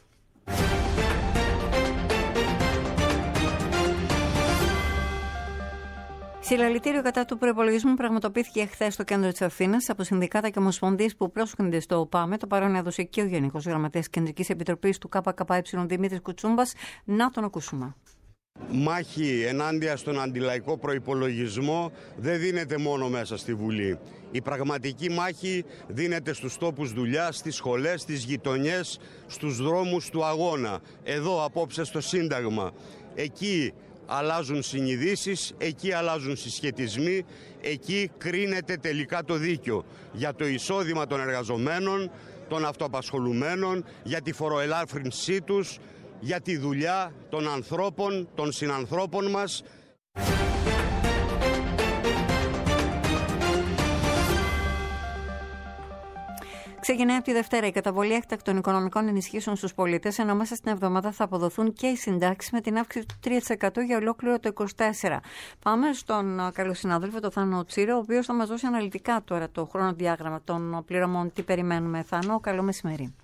Συλλαλητήριο κατά του προϋπολογισμού πραγματοποιήθηκε χθες στο κέντρο της Αθήνας από συνδικάτα και ομοσπονδίες που πρόσχονται στο ΠΑΜΕ. Το παρόν έδωσε και ο Γενικός Γραμματέας Κεντρικής Επιτροπής του ΚΚΕ Δημήτρης Κουτσούμπας. Να τον ακούσουμε. Μάχη ενάντια στον αντιλαϊκό προϋπολογισμό δεν δίνεται μόνο μέσα στη Βουλή. Η πραγματική μάχη δίνεται στους τόπους δουλειάς, στις σχολές, στις γειτονιές, στους δρόμους του αγώνα. Εδώ απόψε στο Σύνταγμα. Εκεί αλλάζουν συνειδήσεις, εκεί αλλάζουν συσχετισμοί, εκεί κρίνεται τελικά το δίκιο για το εισόδημα των εργαζομένων, των αυτοαπασχολουμένων, για τη φοροελάφρυνσή τους, για τη δουλειά των ανθρώπων, των συνανθρώπων μας. Ξεκινάει από τη Δευτέρα η καταβολή έκτακτων οικονομικών ενισχύσεων στους πολίτες, ενώ μέσα στην εβδομάδα θα αποδοθούν και οι συντάξεις με την αύξηση του τρία τοις εκατό για ολόκληρο το είκοσι τέσσερα. Πάμε στον καλό συνάδελφο, τον Θάνο Τσίρο, ο οποίος θα μας δώσει αναλυτικά τώρα το χρονοδιάγραμμα των πληρωμών. Τι περιμένουμε, Θάνο? Καλό μεσημέρι.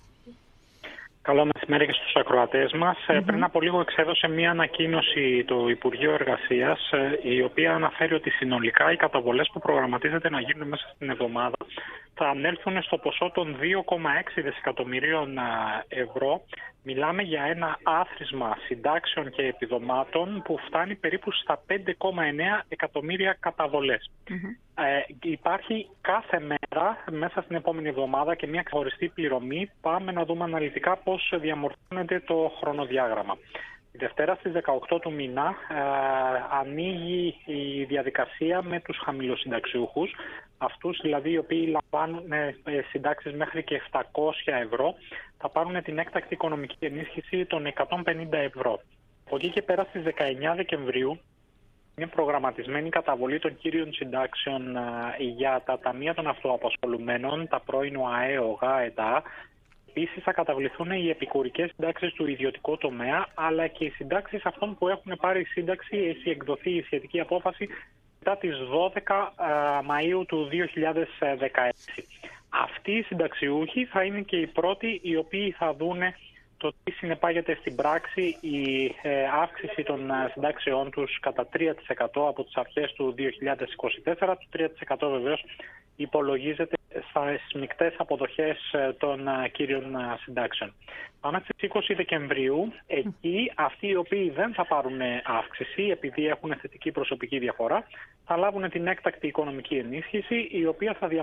Καλό μεσημέρι και στους ακροατές μας. Mm-hmm. Πριν από λίγο εξέδωσε μία ανακοίνωση το Υπουργείο Εργασίας, η οποία αναφέρει ότι συνολικά οι καταβολές που προγραμματίζεται να γίνουν μέσα στην εβδομάδα θα ανέλθουν στο ποσό των δύο κόμμα έξι δισεκατομμυρίων ευρώ. Μιλάμε για ένα άθροισμα συντάξεων και επιδομάτων που φτάνει περίπου στα πέντε κόμμα εννέα εκατομμύρια καταβολές. Mm-hmm. Ε, υπάρχει κάθε μέρα μέσα στην επόμενη εβδομάδα και μια ξεχωριστή πληρωμή. Πάμε να δούμε αναλυτικά πώς διαμορφώνεται το χρονοδιάγραμμα. Τη Δευτέρα στις δεκαοκτώ του μήνα ε, ανοίγει η διαδικασία με τους χαμηλοσυνταξιούχους, αυτούς δηλαδή οι οποίοι λαμβάνουν ε, συντάξεις μέχρι και επτακόσια ευρώ, θα πάρουν την έκτακτη οικονομική ενίσχυση των εκατόν πενήντα ευρώ. Από εκεί και πέρα στις δεκαεννέα Δεκεμβρίου είναι προγραμματισμένη καταβολή των κύριων συντάξεων ε, για τα ταμεία των αυτοαπασχολουμένων, τα πρώην ΟΑΕ, ΟΓΑ, ΕΤΑ. Επίσης θα καταβληθούν οι επικουρικές συντάξεις του ιδιωτικού τομέα, αλλά και οι συντάξεις αυτών που έχουν πάρει σύνταξη, έχει εκδοθεί η σχετική απόφαση μετά τις δώδεκα Μαΐου του δύο χιλιάδες δεκαέξι. Αυτοί οι συνταξιούχοι θα είναι και οι πρώτοι οι οποίοι θα δούνε το τι συνεπάγεται στην πράξη η ε, αύξηση των συντάξεών τους κατά τρία τοις εκατό από τις αρχές του δύο χιλιάδες είκοσι τέσσερα. Το τρία τοις εκατό βεβαίως υπολογίζεται στις μεικτές αποδοχές των κύριων συντάξεων. Πάμε στις είκοσι Δεκεμβρίου. Εκεί αυτοί οι οποίοι δεν θα πάρουν αύξηση επειδή έχουν θετική προσωπική διαφορά θα λάβουν την έκτακτη οικονομική ενίσχυση, η οποία θα διαμορφωθεί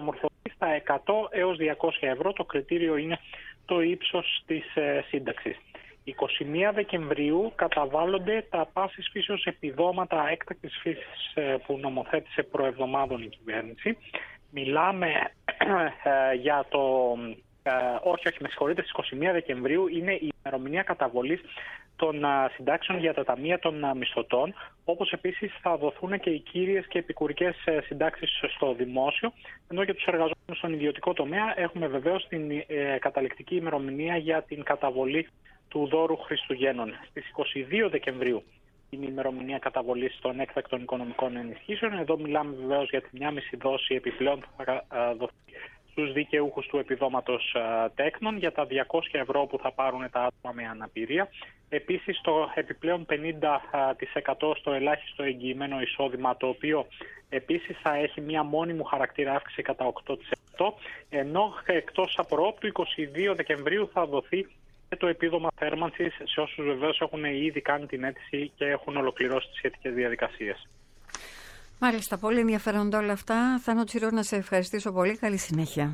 στα εκατό έως διακόσια ευρώ. Το κριτήριο είναι το ύψος της ε, σύνταξης. εικοστή πρώτη Δεκεμβρίου καταβάλλονται τα πάσης φύσεως επιδόματα έκτακτης φύσης ε, που νομοθέτησε προεβδομάδων η κυβέρνηση. Μιλάμε ε, για το... Ε, όχι, όχι, με συγχωρείτε, στις εικοστή πρώτη Δεκεμβρίου είναι η ημερομηνία καταβολής των α, συντάξεων για τα ταμεία των α, μισθωτών, όπως επίσης θα δοθούν και οι κύριες και επικουρικές ε, συντάξεις στο δημόσιο, ενώ για τους εργαζόμενους στον ιδιωτικό τομέα έχουμε βεβαίως την ε, καταληκτική ημερομηνία για την καταβολή του δώρου Χριστουγέννων. Στις εικοστή δεύτερη Δεκεμβρίου είναι η ημερομηνία καταβολής των έκτακτων οικονομικών ενισχύσεων. Εδώ μιλάμε βεβαίως για την άμεση δόση επιπλέον που θα α, δοθεί στους δικαιούχους του επιδόματος α, τέκνων για τα διακόσια ευρώ που θα πάρουν τα άτομα με αναπηρία. Επίσης το επιπλέον πενήντα τοις εκατό στο ελάχιστο εγγυημένο εισόδημα, το οποίο επίσης θα έχει μια μόνιμου χαρακτήρα αύξηση κατά οκτώ τοις εκατό, ενώ εκτός απορρόπτου εικοστή δεύτερη Δεκεμβρίου θα δοθεί και το επίδομα θέρμανσης σε όσους βεβαίως έχουν ήδη κάνει την αίτηση και έχουν ολοκληρώσει τις σχετικές διαδικασίες. Μάλιστα, πολύ ενδιαφέροντα όλα αυτά. Θάνο Τσιρό, να σε ευχαριστήσω πολύ. Καλή συνέχεια.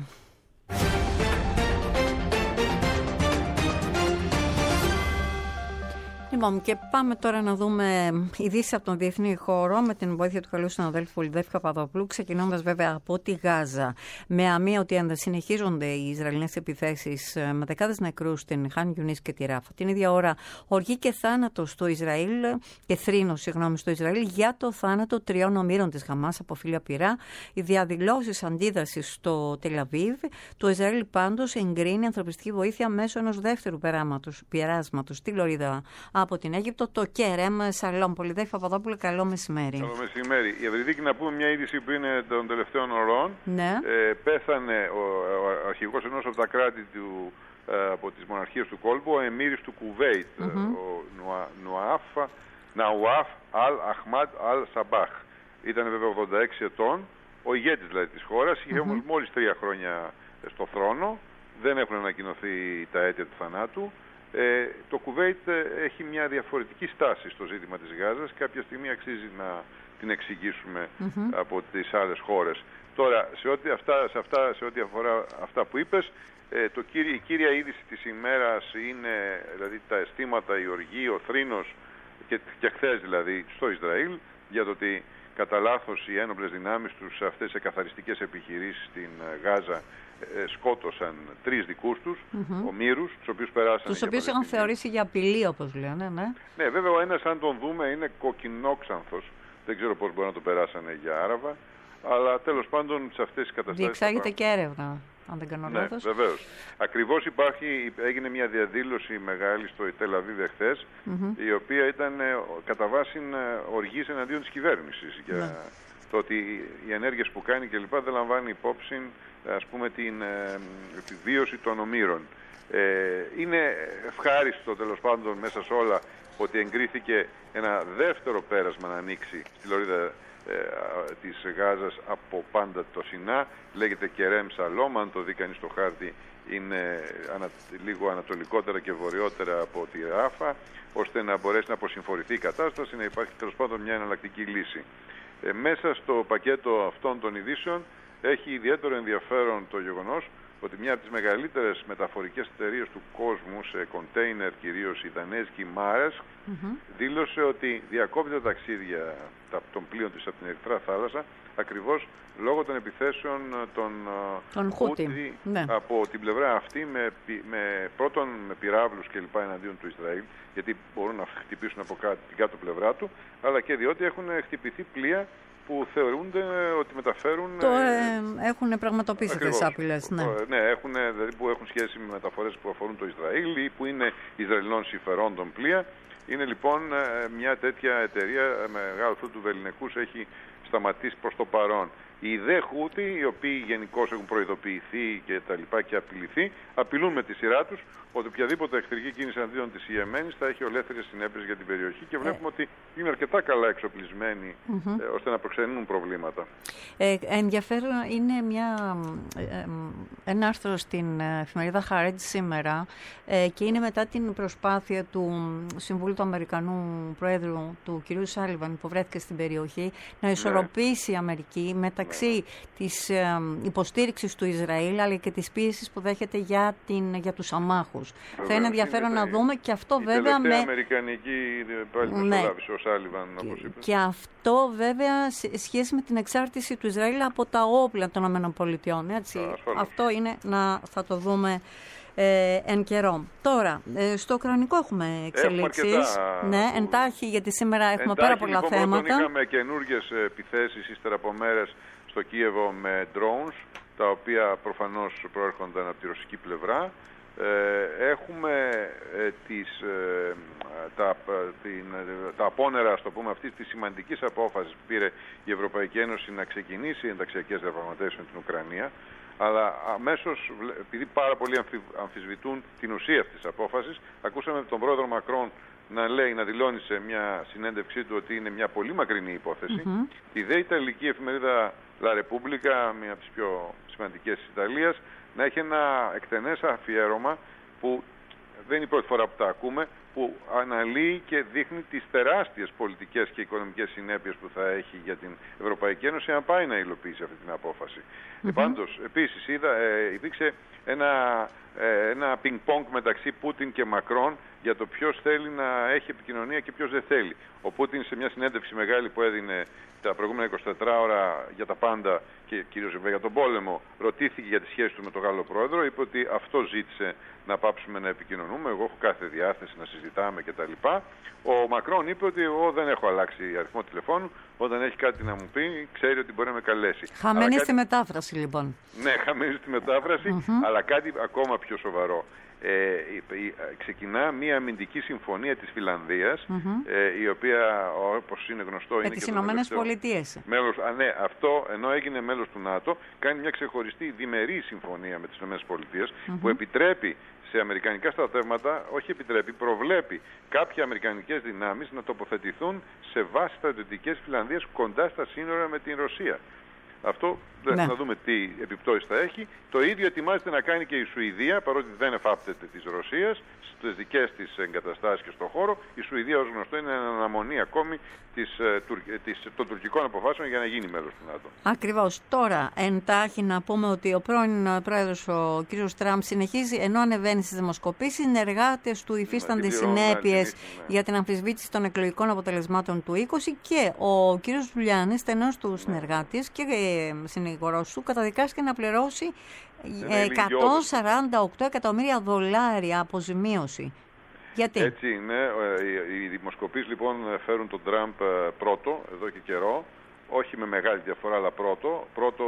Λοιπόν, και πάμε τώρα να δούμε ειδήσεις από τον διεθνή χώρο με την βοήθεια του καλού συναδέλφου Λιδεύη Παπαδοπούλου, ξεκινώντας βέβαια από τη Γάζα. Με αμύωτη ένδυα συνεχίζονται οι Ισραηλινές επιθέσεις με δεκάδες νεκρούς στην Χάν Γιουνίς και τη Ράφα. Την ίδια ώρα, οργή και θάνατο στο Ισραήλ, και θρήνος, συγγνώμη, στο Ισραήλ για το θάνατο τριών ομήρων της Χαμάς από φύλλα πυρά. Οι διαδηλώσεις αντίδρασης στο Τελαβίβ. Το Ισραήλ πάντως εγκρίνει ανθρωπιστική βοήθεια μέσω ενός δεύτερου περάσματος στη Λωρίδα από την Αίγυπτο, το Κέρεμ Σαλόμ. Πολυδέφη Παπαδόπουλε, καλό μεσημέρι. Καλό μεσημέρι. Η Ευρυδίκη, να πούμε μια είδηση που είναι των τελευταίων ωρών. Ναι. Ε, πέθανε ο, ο αρχηγός ενός από τα κράτη του, ε, από τις μοναρχίες του κόλπου, ο εμμύρης του Κουβέιτ, mm-hmm. ο Νουα, Νουαφ, Ναουάφ Αλ Αχμάτ Αλ Σαμπάχ. Ήταν βέβαια ογδόντα έξι ετών, ο ηγέτης δηλαδή της χώρας, είχε mm-hmm. όμως μόλις τρία χρόνια στο θρόνο, δεν έχουν ανακοινωθεί τα αίτια του θανάτου. Ε, το Κουβέιτ έχει μια διαφορετική στάση στο ζήτημα της Γάζας. Κάποια στιγμή αξίζει να την εξηγήσουμε mm-hmm. από τις άλλες χώρες. Τώρα, σε ό,τι, αυτά, σε αυτά, σε ό,τι αφορά αυτά που είπες, ε, το κύρι, η κύρια είδηση της ημέρας είναι δηλαδή τα αισθήματα, η οργή, ο θρήνος και, και χθες δηλαδή στο Ισραήλ για το ότι κατά λάθος οι ένοπλες δυνάμεις τους σε αυτές τις εκαθαριστικές επιχειρήσεις στην Γάζα σκότωσαν τρεις δικούς τους, mm-hmm. ομήρους, τους οποίους περάσαν. Τους οποίους είχαν θεωρήσει για απειλή, όπως λένε, ναι. Ναι, βέβαια ο ένας, αν τον δούμε, είναι κοκκινόξανθος. Δεν ξέρω πώς μπορεί να το περάσανε για Άραβα, αλλά τέλος πάντων σε αυτές τις καταστάσεις. Διεξάγεται και έρευνα, αν δεν κάνω λάθος. Ναι, βεβαίως. Ακριβώς υπάρχει, έγινε μια διαδήλωση μεγάλη στο Τελαβίβ εχθές, mm-hmm. η οποία ήταν κατά βάση οργής εναντίον της κυβέρνησης. Για... Ναι. Το ότι οι ενέργειες που κάνει και λοιπά δεν λαμβάνει υπόψη, ας πούμε, την ε, επιβίωση των ομήρων. Ε, είναι ευχάριστο τέλος πάντων μέσα σε όλα ότι εγκρίθηκε ένα δεύτερο πέρασμα να ανοίξει στη λωρίδα ε, της Γάζας από πάντα το Σινά. Λέγεται Κερέμ Σαλόμ, αν το δει κανείς στο χάρτη είναι ανα, λίγο ανατολικότερα και βορειότερα από τη Ράφα, ώστε να μπορέσει να αποσυμφορηθεί η κατάσταση, να υπάρχει τέλος πάντων μια εναλλακτική λύση. Ε, μέσα στο πακέτο αυτών των ειδήσεων έχει ιδιαίτερο ενδιαφέρον το γεγονός ότι μια από τις μεγαλύτερες μεταφορικές εταιρείες του κόσμου σε κοντέινερ, κυρίως η δανέζικη Μάρες, mm-hmm. δήλωσε ότι διακόπτει τα ταξίδια των πλοίων της από την Ερυθρά θάλασσα ακριβώς λόγω των επιθέσεων των Χούτι ναι. από την πλευρά αυτή με, με πρώτον με πυράβλους και λοιπά εναντίον του Ισραήλ, γιατί μπορούν να χτυπήσουν από κάτω, την κάτω πλευρά του, αλλά και διότι έχουν χτυπηθεί πλοία που θεωρούνται ότι μεταφέρουν... Το ε, έχουν πραγματοποιήσει τις άπειλες, ναι. Ναι, έχουν, δηλαδή που έχουν σχέση με μεταφορές που αφορούν το Ισραήλ ή που είναι Ισραηλινών συμφερόντων πλοία. Είναι λοιπόν μια τέτοια εταιρεία μεγάλου αυτού του βεληνικούς έχει σταματήσει προς το παρόν. Οι δε Χούτι, οι οποίοι γενικώς έχουν προειδοποιηθεί και τα λοιπά και απειληθεί, απειλούν με τη σειρά τους ότι οποιαδήποτε εχθρική κίνηση αντίον της Ιεμένης θα έχει ολέθριες συνέπειες για την περιοχή και βλέπουμε ε. ότι είναι αρκετά καλά εξοπλισμένοι mm-hmm. ε, ώστε να προξενούν προβλήματα. Ε, ενδιαφέρον είναι μια, ε, ένα άρθρο στην εφημερίδα Χαρέτ σήμερα ε, και είναι μετά την προσπάθεια του Συμβούλου συμβούλου του Αμερικανού Προέδρου, του κ. Σάλιβαν, που βρέθηκε στην περιοχή, να ισορροπήσει η Αμερική μεταξύ της ε, υποστήριξης του Ισραήλ, αλλά και της πίεσης που δέχεται για, την, για τους αμάχους. Βέβαια, θα είναι ενδιαφέρον να δούμε και αυτό η βέβαια με... αμερικανική πάλι μεσολάβηση, ναι. Ο Σάλιβαν, όπως είπε. Και αυτό βέβαια σε σχέση με την εξάρτηση του Ισραήλ από τα όπλα των ΗΠΑ. Έτσι. Αυτό είναι να θα το δούμε ε, εν καιρό. Τώρα, ε, στο Ουκρανικό έχουμε εξελίξεις. Ναι, εντάχει, γιατί σήμερα έχουμε εντάχει, πέρα πολλά λοιπόν, θέματα. Πρώτον είχαμε καινούργιες επιθέσεις ύστερα από μέρες στο Κίεβο με drones, τα οποία προφανώς προέρχονταν από τη ρωσική πλευρά. Ε, έχουμε ε, τις, ε, τα, την, τα απόνερα, ας το πούμε, αυτής της σημαντικής απόφασης που πήρε η Ευρωπαϊκή Ένωση να ξεκινήσει ενταξιακές διαπραγματεύσεις με την Ουκρανία, αλλά αμέσως, επειδή πάρα πολλοί αμφισβητούν την ουσία αυτής της απόφασης, ακούσαμε τον πρόεδρο Μακρόν να λέει, να δηλώνει σε μια συνέντευξή του ότι είναι μια πολύ μακρινή υπόθεση. Mm-hmm. Η δε Ιταλική εφημερίδα La Repubblica, μια από τις πιο σημαντικές της Ιταλίας, να έχει ένα εκτενές αφιέρωμα που δεν είναι η πρώτη φορά που τα ακούμε, που αναλύει και δείχνει τις τεράστιες πολιτικές και οικονομικές συνέπειες που θα έχει για την Ευρωπαϊκή Ένωση αν πάει να υλοποιήσει αυτή την απόφαση. Mm-hmm. Πάντως, επίσης, είδα, ε, υπήρξε ένα, ε, ένα πινκ-πονγκ μεταξύ Πούτιν και Μακρόν για το ποιος θέλει να έχει επικοινωνία και ποιος δεν θέλει. Ο Πούτιν σε μια συνέντευξη μεγάλη που έδινε τα προηγούμενα εικοσιτέσσερις ώρα για τα πάντα και κυρίως για τον πόλεμο, ρωτήθηκε για τη σχέση του με τον Γάλλο πρόεδρο, είπε ότι αυτό ζήτησε να πάψουμε να επικοινωνούμε, εγώ έχω κάθε διάθεση να συζητάμε κτλ. Ο Μακρόν είπε ότι εγώ δεν έχω αλλάξει αριθμό τηλεφώνου, όταν έχει κάτι να μου πει ξέρει ότι μπορεί να με καλέσει. Χαμένη κάτι... στη μετάφραση λοιπόν. Ναι, χαμένη στη μετάφραση, mm-hmm. αλλά κάτι ακόμα πιο σοβαρό. Ε, ξεκινά μια αμυντική συμφωνία της Φιλανδίας, mm-hmm. ε, η οποία, όπως είναι γνωστό, είναι με τις Ηνωμένες Πολιτείες. Μέλος, α, ναι, αυτό, ενώ έγινε μέλος του ΝΑΤΟ, κάνει μια ξεχωριστή διμερή συμφωνία με τις Ηνωμένες Πολιτείες, mm-hmm. που επιτρέπει σε αμερικανικά στρατεύματα, όχι επιτρέπει, προβλέπει κάποια αμερικανικές δυνάμεις να τοποθετηθούν σε βάσεις στρατιωτικές Φιλανδίας κοντά στα σύνορα με την Ρωσία. Αυτό δεν ναι. θα δούμε τι επιπτώσεις θα έχει. Το ίδιο ετοιμάζεται να κάνει και η Σουηδία, παρότι δεν εφάπτεται της Ρωσίας, στις δικές της εγκαταστάσεις και στον χώρο. Η Σουηδία, ως γνωστό, είναι αναμονή ακόμη της, της, των τουρκικών αποφάσεων για να γίνει μέλος του ΝΑΤΟ. Ακριβώς. Τώρα, εντάχει να πούμε ότι ο πρώην πρόεδρος, ο κ. Τραμπ, συνεχίζει, ενώ ανεβαίνει στις δημοσκοπήσεις, συνεργάτες του υφίστανται συνέπειες ναι. για την αμφισβήτηση των εκλογικών αποτελεσμάτων του είκοσι και ο κ. Βουλιάνης, στενός του συνεργάτης και συνηγορός του, καταδικάστηκε να πληρώσει εκατόν σαράντα οκτώ εκατομμύρια δολάρια αποζημίωση. Γιατί? Έτσι είναι. Οι δημοσκοπήσεις λοιπόν φέρουν τον Τραμπ πρώτο εδώ και καιρό. Όχι με μεγάλη διαφορά, αλλά πρώτο. Πρώτο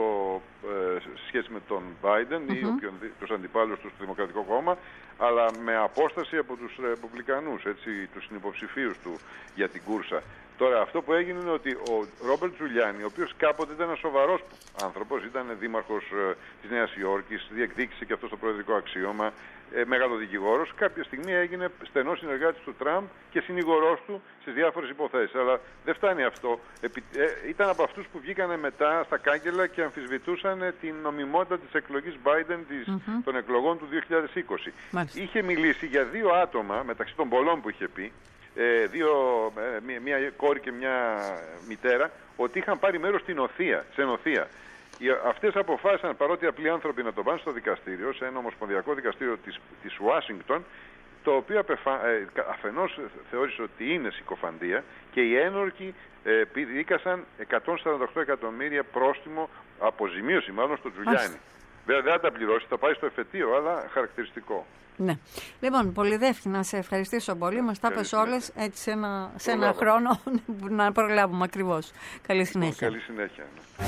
ε, σε σχέση με τον Biden mm-hmm. ή όποιον, τους αντιπάλους του στο Δημοκρατικό Κόμμα, αλλά με απόσταση από τους Ρεπουμπλικανούς, έτσι, τους συνυποψηφίους του για την κούρσα. Τώρα, αυτό που έγινε είναι ότι ο Ρόμπερτ Τζουλιάνι, ο οποίος κάποτε ήταν ένας σοβαρός άνθρωπος, ήταν δήμαρχος ε, της Νέας Υόρκης, διεκδίκησε και αυτό το προεδρικό αξίωμα, ε, μεγαλοδικηγόρος, κάποια στιγμή έγινε στενός συνεργάτης του Τραμπ και συνηγορός του στις διάφορες υποθέσεις. Αλλά δεν φτάνει αυτό. Επι, ε, ήταν από αυτούς που βγήκαν μετά στα κάγκελα και αμφισβητούσαν την νομιμότητα της εκλογής Biden της, mm-hmm. των εκλογών του δύο χιλιάδες είκοσι. Μάλιστα. Είχε μιλήσει για δύο άτομα, μεταξύ των πολλών που είχε πει, Ε, δύο, ε, μία, μία κόρη και μια μητέρα, ότι είχαν πάρει μέρος στην οθεία, σε νοθεία. Αυτές αποφάσισαν, παρότι απλοί άνθρωποι, να το πάνε στο δικαστήριο, σε ένα ομοσπονδιακό δικαστήριο της, της Ουάσιγκτον, το οποίο απεφα... ε, αφενός θεώρησε ότι είναι συκοφαντία και οι ένορκοι ε, δίκασαν εκατόν σαράντα οκτώ εκατομμύρια πρόστιμο, αποζημίωση μάλλον, στο Τζουλιάνι. Βέβαια δεν θα τα πληρώσει, θα πάει στο εφετείο, αλλά χαρακτηριστικό. Ναι. Λοιπόν, Πολυδεύκη, να σε ευχαριστήσω πολύ. Μας τα πες όλες έτσι σε ένα, σε ένα χρόνο να προλάβουμε ακριβώς. Καλή συνέχεια. Καλή συνέχεια. Ναι.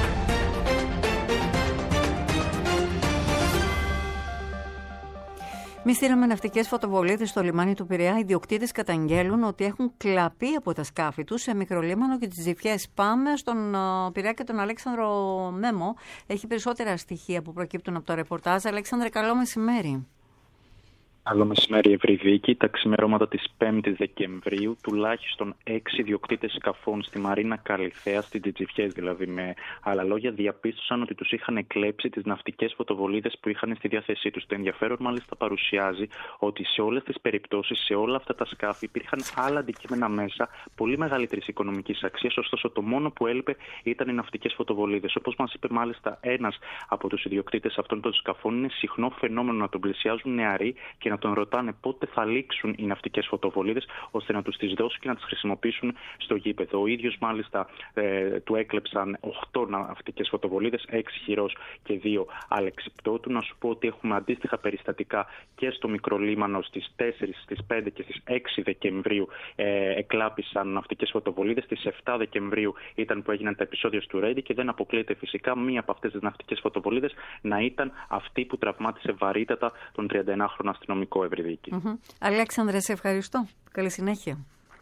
Μη στείλαμε ναυτικές φωτοβολίδες στο λιμάνι του Πειραιά. Οι ιδιοκτήτες καταγγέλουν ότι έχουν κλαπεί από τα σκάφη τους σε μικρολίμανο και τις ζυφιές. Πάμε στον uh, Πειραιά και τον Αλέξανδρο Μέμο. Έχει περισσότερα στοιχεία που προκύπτουν από το ρεπορτάζ. Αλέξανδρε, καλό μεσημέρι. Καλό μεσημέρι, Ευρυδίκη. Τα ξημερώματα της πέμπτης Δεκεμβρίου, τουλάχιστον έξι ιδιοκτήτες σκαφών στη Μαρίνα Καλιθέα, στην Τζιτζιφιές δηλαδή, με άλλα λόγια, διαπίστωσαν ότι τους είχαν εκλέψει τις ναυτικές φωτοβολίδες που είχαν στη διάθεσή τους. Το ενδιαφέρον μάλιστα παρουσιάζει ότι σε όλες τις περιπτώσεις, σε όλα αυτά τα σκάφη, υπήρχαν άλλα αντικείμενα μέσα πολύ μεγαλύτερης οικονομικής αξίας. Ωστόσο, το μόνο που έλειπε ήταν οι ναυτικές φωτοβολίδες. Όπως μας είπε μάλιστα ένας από τους ιδιοκτήτες αυτών των σκαφών, είναι συχνό φαινόμενο να τον πλησιάζουν νεαροί και να τον ρωτάνε πότε θα λήξουν οι ναυτικές φωτοβολίδες, ώστε να τους τις δώσουν και να τις χρησιμοποιήσουν στο γήπεδο. Ο ίδιος μάλιστα ε, του έκλεψαν οκτώ ναυτικές φωτοβολίδες, έξι χειρός και δύο αλεξιπτότου. Να σου πω ότι έχουμε αντίστοιχα περιστατικά και στο Μικρολίμανο στις τέσσερις, στις πέντε και στις έξι Δεκεμβρίου ε, εκλάπησαν ναυτικές φωτοβολίδες. Στις επτά Δεκεμβρίου ήταν που έγιναν τα επεισόδια του Ρέντι και δεν αποκλείεται φυσικά μία από αυτές τις ναυτικές φωτοβολίδες να ήταν αυτή που τραυμάτισε βαρύτατα τον τριανταενάχρονο αστυνομικό. Mm-hmm. Αλέξανδρε, σε ευχαριστώ. Καλή συνέχεια.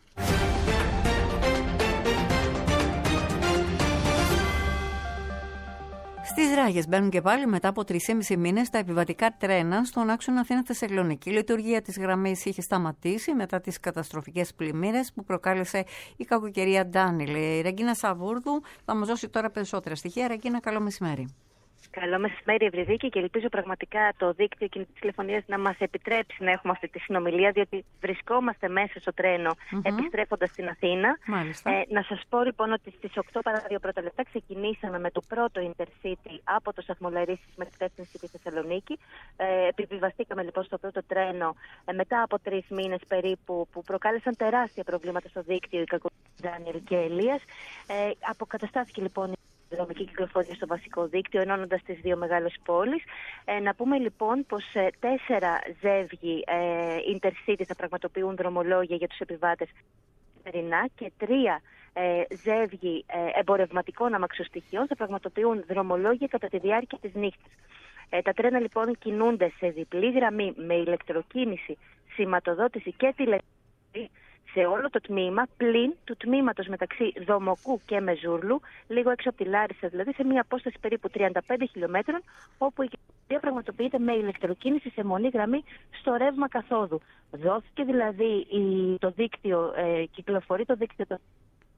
Στις Ράγες μπαίνουν και πάλι μετά από τρεις και μισό μήνες τα επιβατικά τρένα στον άξονα Αθήνα-Θεσσαλονίκη. Η λειτουργία της γραμμής είχε σταματήσει μετά τις καταστροφικές πλημμύρες που προκάλεσε η κακοκαιρία Ντάνιλ. Η Ρεγκίνα Σαβούρδου θα μας δώσει τώρα περισσότερα στοιχεία. Ρεγκίνα, καλό μεσημέρι. Καλό μεσημέρι, Ευρυδίκη, και ελπίζω πραγματικά το δίκτυο κινητής τηλεφωνίας να μας επιτρέψει να έχουμε αυτή τη συνομιλία, διότι βρισκόμαστε μέσα στο τρένο mm-hmm. επιστρέφοντας στην Αθήνα. Ε, να σας πω λοιπόν ότι στις οκτώ παρά δύο πρώτα λεπτά ξεκινήσαμε με το πρώτο Intercity από το σταθμό Λαρίσης με κατεύθυνση στη Θεσσαλονίκη. Ε, επιβιβαστήκαμε λοιπόν στο πρώτο τρένο ε, μετά από τρεις μήνες περίπου που προκάλεσαν τεράστια προβλήματα στο δίκτυο, η κακοκαιρία Ντάνιελ και Ελίας. Ε, αποκαταστάθηκε λοιπόν η δρομική κυκλοφορία στο βασικό δίκτυο, ενώνοντας τις δύο μεγάλες πόλεις. Ε, να πούμε λοιπόν πως ε, τέσσερα ζεύγη ε, Intercity θα πραγματοποιούν δρομολόγια για τους επιβάτες καθημερινά και τρία ε, ζεύγη ε, εμπορευματικών αμαξοστοιχείων θα πραγματοποιούν δρομολόγια κατά τη διάρκεια της νύχτας. Ε, τα τρένα λοιπόν κινούνται σε διπλή γραμμή με ηλεκτροκίνηση, σηματοδότηση και τηλεκίνηση σε όλο το τμήμα, πλην του τμήματος μεταξύ Δομοκού και Μεζούρλου, λίγο έξω από τη Λάρισα, δηλαδή σε μια απόσταση περίπου τριάντα πέντε χιλιόμετρων, όπου η κυκλοφορία πραγματοποιείται με ηλεκτροκίνηση σε μονή γραμμή στο ρεύμα καθόδου. Δόθηκε δηλαδή η, το δίκτυο, ε, κυκλοφορεί το δίκτυο το,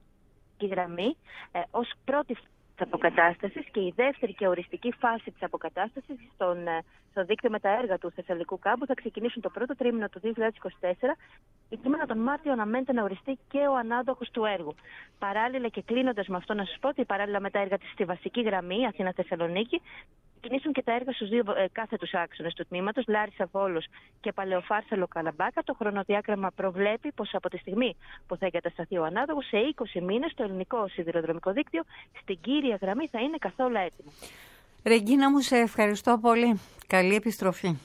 η γραμμή ε, ως πρώτη της αποκατάστασης και η δεύτερη και οριστική φάση της αποκατάστασης στον, στο δίκτυο με τα έργα του Θεσσαλικού Κάμπου θα ξεκινήσουν το πρώτο τρίμηνο του δύο χιλιάδες είκοσι τέσσερα. Η τρίμηνο τον Μάρτιο αναμένεται να οριστεί και ο ανάδοχος του έργου. Παράλληλα και κλείνοντας με αυτό να σας πω ότι παράλληλα με τα έργα της στη βασική γραμμή Αθήνα-Θεσσαλονίκη ξεκινήσουν και τα έργα στους δύο ε, κάθετους άξονες του τμήματος, Λάρισα-Βόλος και Παλαιοφάρσαλο-Καλαμπάκα. Το χρονοδιάγραμμα προβλέπει πως από τη στιγμή που θα εγκατασταθεί ο ανάδοχος, σε είκοσι μήνες το ελληνικό σιδηροδρομικό δίκτυο στην κύρια γραμμή θα είναι καθόλου έτοιμο. Ρεγκίνα μου, σε ευχαριστώ πολύ. Καλή επιστροφή.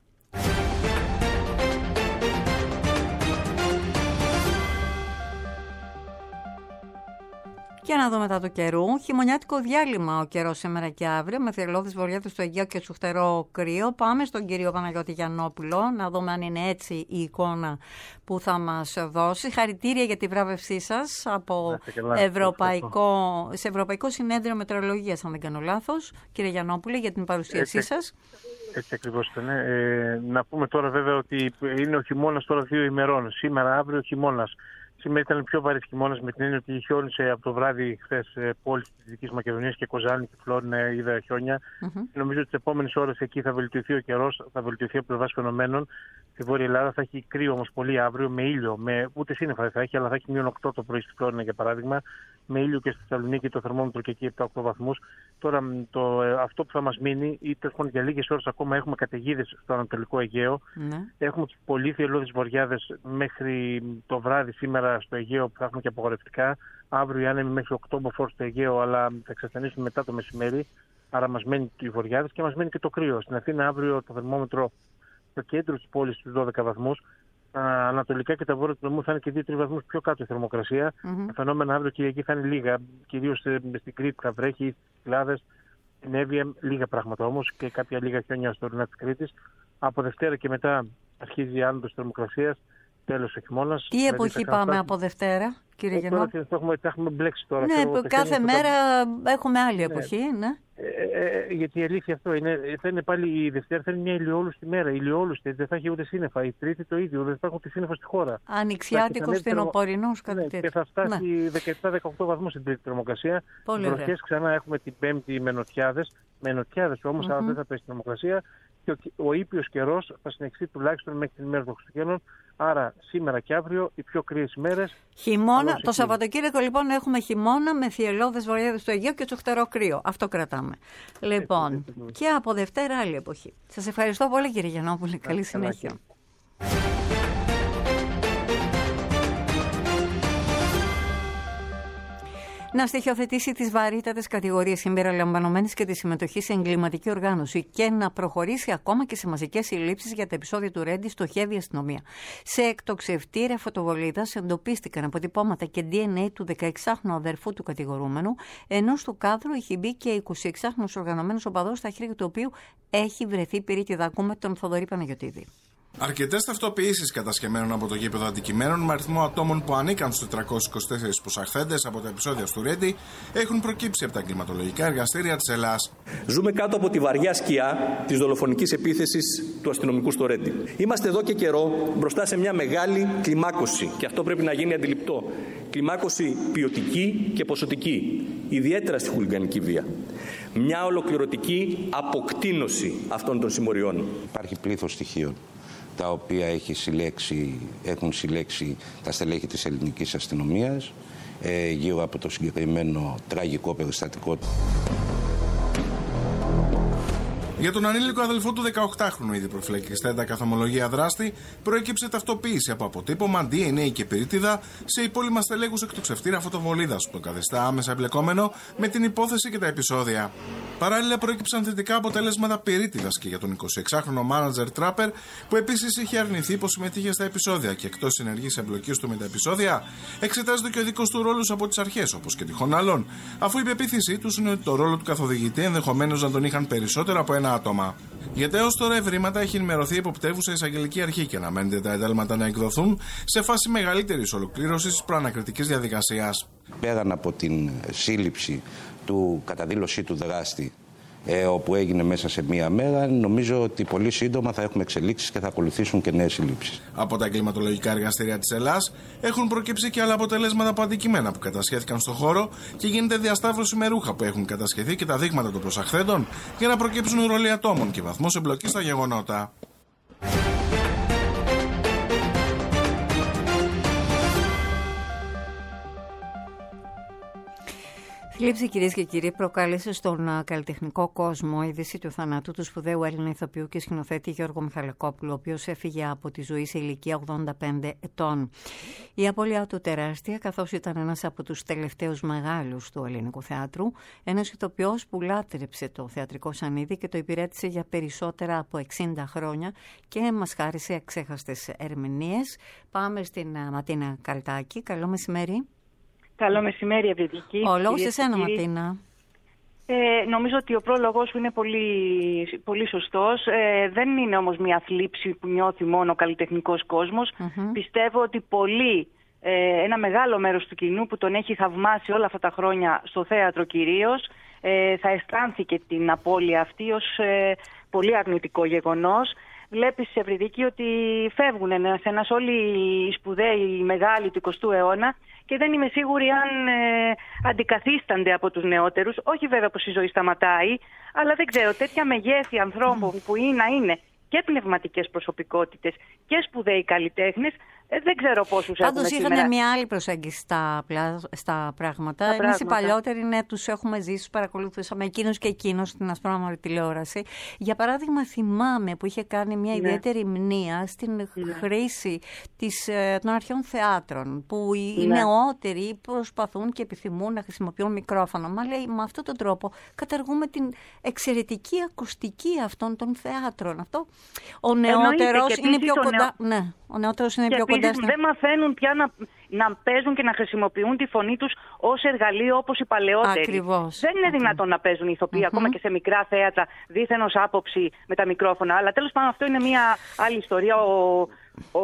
Και να δω μετά του καιρού. Χειμωνιάτικο διάλειμμα ο καιρός σήμερα και αύριο, με θρυλώδεις βορειάδες στο Αιγαίο και τσουχτερό κρύο. Πάμε στον κύριο Παναγιώτη Γιαννόπουλο, να δούμε αν είναι έτσι η εικόνα που θα μας δώσει. Χαρητήρια για τη βράβευσή σας από Ευρωπαϊκό, σε Ευρωπαϊκό Συνέδριο Μετεωρολογίας, αν δεν κάνω λάθος. Κύριε Γιαννόπουλε, για την παρουσίασή έτσι, σας. Έτσι ακριβώς ήταν. Ε, να πούμε τώρα βέβαια ότι είναι ο χειμώνας τώρα δύο ημερών. Σήμερα, αύριο ο χειμώνας. Σήμερα ήταν πιο βαρύς χειμώνας με την έννοια ότι χιόνισε από το βράδυ χθες πόλεις της Δυτικής Μακεδονίας και Κοζάνη και Φλόρινα, είδα χιόνια. Mm-hmm. Νομίζω ότι τις επόμενες ώρες εκεί θα βελτιωθεί ο καιρός, θα βελτιωθεί από πλευράς φαινομένων. Στη Βόρεια Ελλάδα θα έχει κρύο όμως πολύ αύριο, με ήλιο. Με, ούτε σύννεφα θα έχει, αλλά θα έχει μείον οκτώ το πρωί στη Φλόρινα για παράδειγμα. Με ήλιο και στη Θεσσαλονίκη το θερμόμετρο και εκεί επτά οκτώ βαθμούς. Τώρα το, αυτό που θα μας μείνει, ή τέλος για λίγες ώρες ακόμα έχουμε καταιγίδες στο Ανατολικό Αιγαίο. Mm-hmm. Έχουμε τις πολύ θυελλώδεις βορειάδες μέχρι το βράδυ σήμερα στο Αιγαίο που θα έχουμε και απογορευτικά. Αύριο οι άνεμοι μέχρι οκτώ μποφόρ στο Αιγαίο, αλλά θα εξασθενήσουν μετά το μεσημέρι. Άρα μας μένει οι βορειάδες και μας μένει και το κρύο. Στην Αθήνα αύριο το θερμόμετρο στο κέντρο της πόλης στους δώδεκα βαθμούς. Ανατολικά και τα βόρεια του νομού θα είναι και δύο τρεις βαθμούς πιο κάτω η θερμοκρασία. Mm-hmm. Τα φαινόμενα αύριο και εκεί θα είναι λίγα. Κυρίως στην Κρήτη θα βρέχει, στις Κυκλάδες, στην Εύβοια λίγα πράγματα όμως και κάποια λίγα χιόνια στο ορεινά της Κρήτης. Από Δευτέρα και μετά αρχίζει η άνοδος της θερμοκρασίας. Τέλος ο χειμώνας. Τι δηλαδή εποχή πάμε φτάσει... από Δευτέρα, κύριε Γεννό? Τώρα θα έχουμε, θα έχουμε μπλέξει τώρα. Ναι, κάθε μέρα θα... έχουμε άλλη εποχή. Ναι. Ε, ε, γιατί η αλήθεια αυτό είναι, θα είναι πάλι η Δευτέρα, θα είναι μια ηλιόλουστη μέρα. Ηλιόλουστη, δεν θα έχει ούτε σύννεφα. Η Τρίτη το ίδιο, δεν θα έχουν ούτε σύννεφα στη χώρα. Ανοιξιάτικο φθινοπορεινό, κάτι τέτοιο. Και θα φτάσει ναι. δεκαεπτά δεκαοκτώ βαθμούς στην τρίτη θερμοκρασία. Βροχές ξανά έχουμε την Πέμπτη με νοτιάδες. Με νοτιάδες όμως, mm-hmm. αλλά δεν θα πέσει θερμοκρασία. Και ο, ο ήπιος καιρός θα συνεχίσει τουλάχιστον μέχρι την ημέρα των Χριστουγέννων. Άρα σήμερα και αύριο οι πιο κρύες ημέρες. Χειμώνα. Το Σαββατοκύριακο λοιπόν έχουμε χειμώνα με θυελλώδες βορειάδες στο Αιγαίο και τσοχτερό κρύο. Αυτό κρατάμε. Λοιπόν, και από Δευτέρα άλλη εποχή. Σας ευχαριστώ πολύ κύριε Γιαννόπουλε. Καλή συνέχεια. Να στοιχειοθετήσει τις βαρύτατες κατηγορίες συμπεριλαμβανομένης και τη συμμετοχή σε εγκληματική οργάνωση και να προχωρήσει ακόμα και σε μαζικές συλλήψεις για τα επεισόδια του Ρέντι στοχεύει η αστυνομία. Σε εκτοξευτήρια φωτοβολίδας εντοπίστηκαν αποτυπώματα και ντι εν έι του δεκαεξάχρονου αδερφού του κατηγορούμενου, ενώ στο κάδρο είχε μπει και εικοσιεξάχρονος οργανωμένος οπαδός, στα χέρια του οποίου έχει βρεθεί πυρίτιδα. Ακούμε τον Θοδωρή Παναγιωτίδη. Αρκετές ταυτοποιήσεις κατασκευμένων από το γήπεδο αντικειμένων με αριθμό ατόμων που ανήκαν στους τετρακόσιους είκοσι τέσσερις προσαχθέντες από τα επεισόδια του Ρέντι έχουν προκύψει από τα εγκληματολογικά εργαστήρια της Ελλάς. Ζούμε κάτω από τη βαριά σκιά της δολοφονικής επίθεσης του αστυνομικού στο Ρέντι. Είμαστε εδώ και καιρό μπροστά σε μια μεγάλη κλιμάκωση και αυτό πρέπει να γίνει αντιληπτό. Κλιμάκωση ποιοτική και ποσοτική, ιδιαίτερα στη χουλιγανική βία. Μια ολοκληρωτική αποκτήνωση αυτών των συμμοριών. Υπάρχει πλήθος στοιχείων τα οποία έχει συλλέξει, έχουν συλλέξει τα στελέχη της ελληνικής αστυνομίας ε, γύρω από το συγκεκριμένο τραγικό περιστατικό. Για τον ανήλικο αδελφό του δεκαοκτάχρονου, ήδη προφυλακιστή έντακα καθομολογία δράστη, προέκυψε ταυτοποίηση από αποτύπωμα, ντι εν έι και πυρίτιδα σε υπόλοιμα στελέχους εκτοξευτήρα φωτοβολίδας, που τον καθιστά άμεσα εμπλεκόμενο με την υπόθεση και τα επεισόδια. Παράλληλα, προέκυψαν θετικά αποτελέσματα πυρίτιδας και για τον εικοσιεξάχρονο μάνατζερ τράπερ, που επίσης είχε αρνηθεί πως συμμετείχε στα επεισόδια και εκτός συνεργής εμπλοκής του με τα επεισόδια, εξετάζεται και ο δικός του ρόλος από τις αρχές, όπως και τυχόν άλλων, αφού η πεποίθησή τους είναι ότι το ρόλο του καθοδηγητή ενδεχομένως να τον είχαν περισσότερο από ένα άτομα. Γιατί έως τώρα ευρήματα έχει ενημερωθεί η υποπτεύουσα εισαγγελική αρχή και αναμένεται τα εντάλματα να εκδοθούν σε φάση μεγαλύτερης ολοκλήρωσης της προανακριτικής διαδικασίας. Πέραν από την σύλληψη του κατά δήλωσή του δράστη, ε, όπου έγινε μέσα σε μία μέρα, νομίζω ότι πολύ σύντομα θα έχουμε εξελίξεις και θα ακολουθήσουν και νέες συλλήψεις. Από τα εγκληματολογικά εργαστήρια της Ελλάς έχουν προκύψει και άλλα αποτελέσματα από αντικειμένα που κατασχέθηκαν στο χώρο και γίνεται διασταύρωση με ρούχα που έχουν κατασχεθεί και τα δείγματα των προσαχθέντων για να προκύψουν ρόλοι ατόμων και βαθμός εμπλοκής στα γεγονότα. Θλίψη, κυρίες και κύριοι, προκάλεσε στον uh, καλλιτεχνικό κόσμο η είδηση του θανάτου του σπουδαίου Έλληνα ηθοποιού και σκηνοθέτη Γιώργο Μιχαλακόπουλου, ο οποίος έφυγε από τη ζωή σε ηλικία ογδόντα πέντε ετών. Η απώλειά του τεράστια, καθώς ήταν ένας από τους τελευταίους μεγάλους του ελληνικού θεάτρου, ένας ηθοποιός που λάτρεψε το θεατρικό σανίδι και το υπηρέτησε για περισσότερα από εξήντα χρόνια και μας χάρισε αξέχαστες ερμηνείες. Πάμε στην uh, Ματίνα Καλτάκη. Καλό μεσημέρι. Καλό μεσημέρι, Ευρυδική. Ο λόγος σε σένα, Ματίνα. Ε, νομίζω ότι ο πρόλογος σου είναι πολύ, πολύ σωστός. Ε, δεν είναι όμως μια θλίψη που νιώθει μόνο ο καλλιτεχνικός κόσμος. Mm-hmm. Πιστεύω ότι πολύ, ε, ένα μεγάλο μέρος του κοινού που τον έχει θαυμάσει όλα αυτά τα χρόνια στο θέατρο κυρίως, ε, θα αισθάνθηκε την απώλεια αυτή ως ε, πολύ αρνητικό γεγονός. Βλέπεις, Ευρυδική, ότι φεύγουν ένας ένας όλοι οι σπουδαίοι, οι μεγάλοι του εικοστού αιώνα και δεν είμαι σίγουρη αν ε, αντικαθίστανται από τους νεότερους. Όχι βέβαια πως η ζωή σταματάει, αλλά δεν ξέρω, τέτοια μεγέθη ανθρώπων που είναι, να είναι και πνευματικές προσωπικότητες και σπουδαίοι καλλιτέχνες, ε, δεν ξέρω πόσους έχουμε σήμερα. Πάντως είχαν μια άλλη προσέγγιση στα, στα πράγματα. Τα Εμείς οι παλιότεροι, ναι, τους έχουμε ζήσει, τους παρακολουθούσαμε εκείνους και εκείνους στην ασπρόμαυρη τηλεόραση. Για παράδειγμα, θυμάμαι που είχε κάνει μια ιδιαίτερη ναι. μνήα στην ναι. χρήση της, των αρχαίων θεάτρων, που οι ναι. νεότεροι προσπαθούν και επιθυμούν να χρησιμοποιούν μικρόφωνο. Μα λέει, με αυτόν τον τρόπο καταργούμε την εξαιρετική ακουστική αυτών των θεάτρων. Αυτό ο νεότερος είναι πιο κοντά. Νεο... Ναι, ο νεότερος είναι και πιο κοντά. Δεν μαθαίνουν πια να, να παίζουν και να χρησιμοποιούν τη φωνή τους ως εργαλείο όπως οι παλαιότεροι. Ακριβώς. Δεν είναι δυνατόν να παίζουν οι ηθοποιοί, mm-hmm. ακόμα και σε μικρά θέατρα, δίθεν ως άποψη με τα μικρόφωνα. Αλλά τέλος πάντων αυτό είναι μια άλλη ιστορία. Ο ο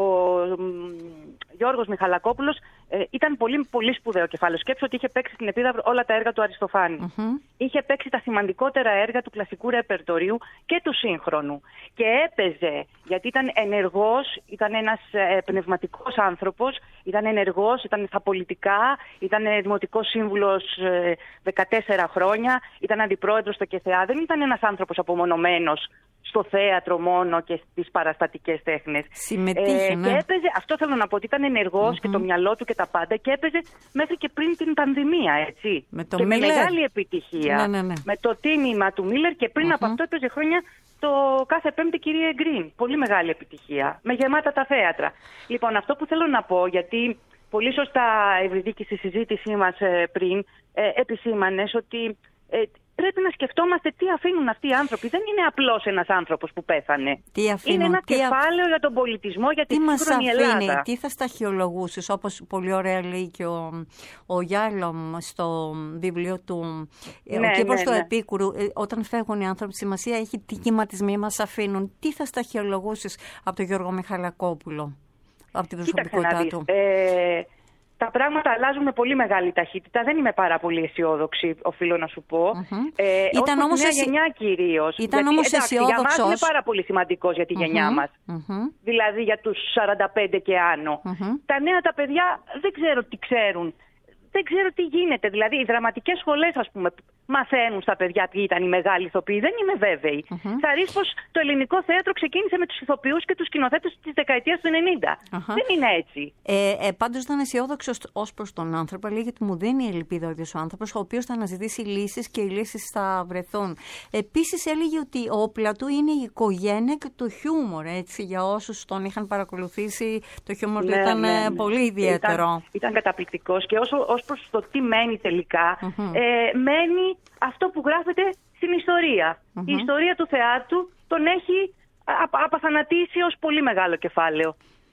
Γιώργος Μιχαλακόπουλος ε, ήταν πολύ, πολύ σπουδαίο κεφάλαιο. Σκέψου ότι είχε παίξει στην Επίδαυρο όλα τα έργα του Αριστοφάνη. Mm-hmm. Είχε παίξει τα σημαντικότερα έργα του κλασικού ρεπερτορίου και του σύγχρονου. Και έπαιζε, γιατί ήταν ενεργός, ήταν ένας ε, πνευματικός άνθρωπος, ήταν ενεργός, ήταν στα πολιτικά, ήταν δημοτικός σύμβουλος ε, δεκατέσσερα χρόνια, ήταν αντιπρόεδρος στο ΚΕΘΕΑ. Δεν ήταν ένας άνθρωπος απομονωμένος στο θέατρο μόνο και στις παραστατικές τέχνες. Συμμετείχε, ε, ναι. Και έπαιζε, αυτό θέλω να πω, ότι ήταν ενεργός mm-hmm. και το μυαλό του και τα πάντα, και έπαιζε μέχρι και πριν την πανδημία, έτσι. Με το και Μίλλερ. Με μεγάλη επιτυχία. Ναι, ναι, ναι. Με το τίμημα του Μίλλερ, και πριν mm-hmm. από αυτό έπαιζε χρόνια το κάθε Πέμπτη κυρία Γκριν. Πολύ μεγάλη επιτυχία. Με γεμάτα τα θέατρα. Λοιπόν, αυτό που θέλω να πω, γιατί πολύ σωστά, Ευρυδίκη, στη συζήτησή μας ε, πριν ε, επισήμανες ότι ε, πρέπει να σκεφτόμαστε τι αφήνουν αυτοί οι άνθρωποι. Δεν είναι απλώς ένας άνθρωπος που πέθανε. Τι αφήνουν, είναι ένα τι κεφάλαιο α... για τον πολιτισμό, για τη σύγχρονη Ελλάδα. Τι θα σταχυολογούσες, όπως πολύ ωραία λέει και ο, ο Γιάλομ στο βιβλίο του ναι, «Ο Κύπρος ναι, του ναι. Επίκουρου», όταν φεύγουν οι άνθρωποι, σημασία έχει τι κυματισμοί μας αφήνουν. Τι θα σταχυολογούσες από τον Γιώργο Μιχαλακόπουλο, από την προσωπικότητά του? Ε, Τα πράγματα αλλάζουν με πολύ μεγάλη ταχύτητα. Δεν είμαι πάρα πολύ αισιόδοξη, οφείλω να σου πω. Mm-hmm. Ε, ήταν όμως μια εσύ... γενιά κυρίως. Ήταν γιατί, όμως εντάξει, αισιόδοξος. Για μας είναι πάρα πολύ σημαντικός για τη mm-hmm. γενιά μας. Mm-hmm. Δηλαδή για τους σαράντα πέντε και άνω. Mm-hmm. Τα νέα τα παιδιά δεν ξέρω τι ξέρουν. Δεν ξέρω τι γίνεται. Δηλαδή, οι δραματικές σχολές, ας πούμε, μαθαίνουν στα παιδιά ποιοι ήταν οι μεγάλοι ηθοποιοί. Δεν είμαι βέβαιη. Mm-hmm. Θα ρίξει πως το ελληνικό θέατρο ξεκίνησε με τους ηθοποιούς και τους σκηνοθέτες της δεκαετίας του ενενήντα. Uh-huh. Δεν είναι έτσι. Ε, ε, πάντως ήταν αισιόδοξος ως προς τον άνθρωπο. Λέει γιατί μου δίνει ελπίδα ο ίδιος ο άνθρωπος, ο οποίος θα αναζητήσει λύσεις και οι λύσεις θα βρεθούν. Επίσης έλεγε ότι όπλα του είναι η οικογένεια και το χιούμορ. Έτσι, για όσους τον είχαν παρακολουθήσει, το χιούμορ του ναι, ήταν ναι, ναι. πολύ ιδιαίτερο. Ήταν, ήταν καταπληκτικός και όσο, ως προς το τι μένει τελικά, mm-hmm. ε, μένει αυτό που γράφεται στην ιστορία. Mm-hmm. Η ιστορία του θεάτρου τον έχει απ- απαθανατήσει ως πολύ μεγάλο κεφάλαιο.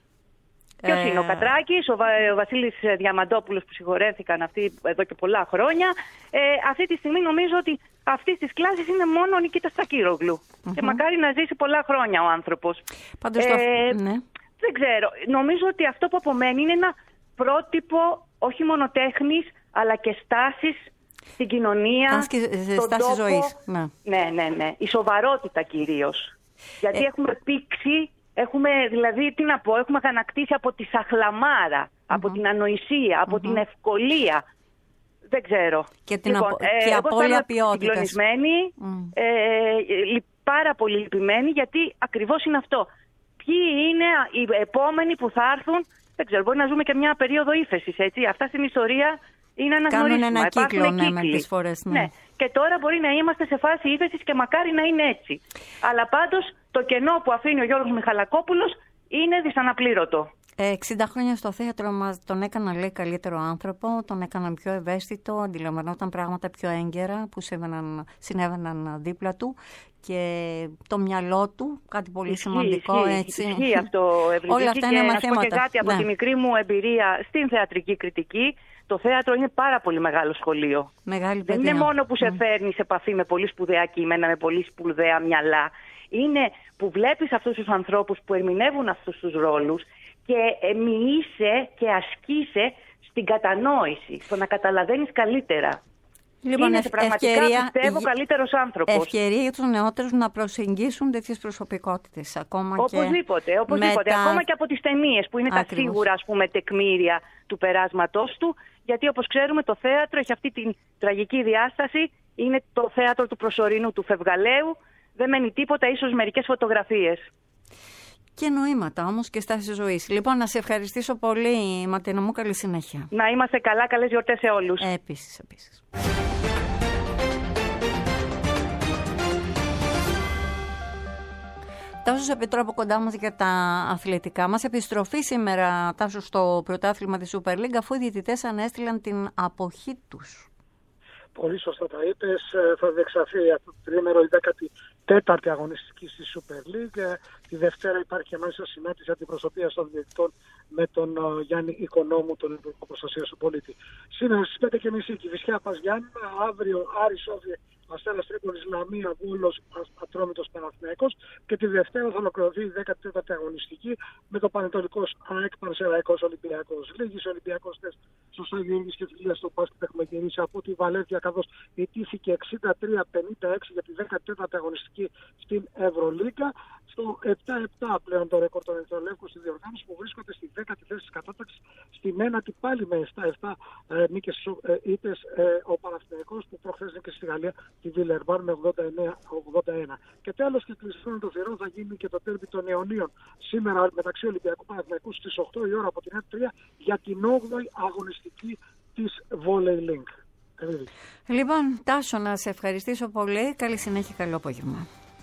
Ε... Ποιος είναι ο Κατράκης, ο, Βα- ο Βασίλης Διαμαντόπουλος που συγχωρέθηκαν αυτοί εδώ και πολλά χρόνια. Ε, αυτή τη στιγμή νομίζω ότι αυτή της κλάσης είναι μόνο ο Νικήτας Τσακίρογλου. Mm-hmm. Και μακάρι να ζήσει πολλά χρόνια ο άνθρωπος. Πάντως ε, το... ναι. Δεν ξέρω. Νομίζω ότι αυτό που απομένει είναι ένα πρότυπο όχι μόνο τέχνης, αλλά και στάσης στην κοινωνία, και, στον στάση τόπο. Ζωής. Ναι. ναι, ναι, ναι. Η σοβαρότητα κυρίως. Γιατί ε... έχουμε πήξει, έχουμε, δηλαδή, τι να πω, έχουμε ανακτήσει από τη σαχλαμάρα, mm-hmm. από την ανοησία, από mm-hmm. την ευκολία. Δεν ξέρω. Και την λοιπόν, απο... ε, και εγώ απώλεια ποιότητας. Συγκλονισμένη, mm. ε, ε, πάρα πολύ λυπημένη, γιατί ακριβώς είναι αυτό. Ποιοι είναι οι επόμενοι που θα έρθουν? Δεν ξέρω, μπορεί να ζούμε και μια περίοδο ύφεσης, έτσι. Αυτά στην ιστορία είναι αναγνωρίσιμα. Κάνουν ένα κύκλο, ναι, με τις φορές, ναι. ναι. Και τώρα μπορεί να είμαστε σε φάση ύφεσης και μακάρι να είναι έτσι. Αλλά πάντως το κενό που αφήνει ο Γιώργος Μιχαλακόπουλος είναι δυσαναπλήρωτο. εξήντα χρόνια στο θέατρο μας τον έκαναν, λέει, καλύτερο άνθρωπο, τον έκαναν πιο ευαίσθητο, αντιλαμβανόταν πράγματα πιο έγκαιρα που συνέβαιναν, συνέβαιναν δίπλα του, και το μυαλό του, κάτι πολύ ισχύει, σημαντικό, ισχύει, έτσι. Ισχύει αυτό, Ευρυδίκη. Όλα αυτά είναι και μαθήματα. Να πω και κάτι από ναι. τη μικρή μου εμπειρία στην θεατρική κριτική. Το θέατρο είναι πάρα πολύ μεγάλο σχολείο. Μεγάλη Δεν είναι μόνο που σε mm. φέρνει σε επαφή με πολύ σπουδαία κείμενα, με πολύ σπουδαία μυαλά. Είναι που βλέπεις αυτούς τους ανθρώπους που ερμηνεύουν αυτούς τους ρόλους και μοιείσαι και ασκείσαι στην κατανόηση, στο να καταλαβαίνεις καλύτερα. Λοιπόν, είναι ευ- πραγματικά, ευκαιρία, πιστεύω, καλύτερος άνθρωπος. Ευκαιρία για τους νεότερους να προσεγγίσουν τέτοιες προσωπικότητες. Ακόμα οπωσδήποτε, και οπωσδήποτε. μετά... Ακόμα και από τις ταινίες που είναι Ακριβώς. τα σίγουρα, ας πούμε, τεκμήρια του περάσματός του. Γιατί όπως ξέρουμε το θέατρο έχει αυτή την τραγική διάσταση. Είναι το θέατρο του προσωρινού, του φευγαλαίου. Δεν μένει τίποτα, ίσως μερικές φωτογραφίες. Και νοήματα όμως και στάση ζωής. Λοιπόν, να σε ευχαριστήσω πολύ, Ματίνα μου. Καλή συνέχεια. Να είμαστε καλά, καλές γιορτές σε όλους. Ε, επίσης, επίσης. Τάσος Επιτρόπου κοντά μας για τα αθλητικά μας. Επιστροφή σήμερα, Τάσο, στο πρωτάθλημα της Super League, αφού οι διαιτητές ανέστειλαν την αποχή τους. Πολύ σωστά τα είπες. Θα διεξαχθεί αυτό το τρίμερο η δέκατη τέταρτη αγωνιστική στη Super League. Τη Δευτέρα υπάρχει και μάλιστα συνάντηση αντιπροσωπείας των διαιτητών με τον uh, Γιάννη Οικονόμου, τον Υπουργό Προστασίας του Πολίτη. Σήμερα στις πέντε και μισή Κηφισιά Πας Γιάννηνα, αύριο Άρης Όφη Αστέρας Τρίπολης, Λαμία, Βόλος, Ατρόμητος, Παναθηναϊκός. Και τη Δευτέρα θα ολοκληρωθεί η δέκατη τέταρτη αγωνιστική με το Πανετολικός ΑΕΚ, Πανσεραϊκός, Ολυμπιακός. Λίγης Ολυμπιακός τεστ στο Στάδιο Ειρήνης και Φιλίας στο μπάσκετ έχουμε γυρίσει από τη Βαλένθια, καθώς ιτήθηκε εξήντα τρία πενήντα έξι για τη δέκατη τέταρτη αγωνιστική στην Ευρωλίγκα. Στο επτά επτά πλέον το ρεκόρ των Ερυθρολεύκων στη διοργάνωση, που βρίσκονται στη δέκατη θέση της κατάταξης, στην ένατη πάλι με επτά επτά ε, νίκες ε, ήττες ε, ο Παναθηναϊκός, που προχθές νίκες στη Γαλλία τη Βιλερμπάν με ογδόντα εννέα ογδόντα ένα. Και τέλος, και κλεισμένο το θηρόν, θα γίνει και το τέρμπι των Ιωνίων σήμερα μεταξύ Ολυμπιακού Παναθηναϊκού στις οκτώ η ώρα από την ΕΤ τρία για την όγδοη αγωνιστική της Volley Link. Λοιπόν, Τάσο, να σε ευχαριστήσω πολύ. Καλή συνέχεια, καλό απόγευμα.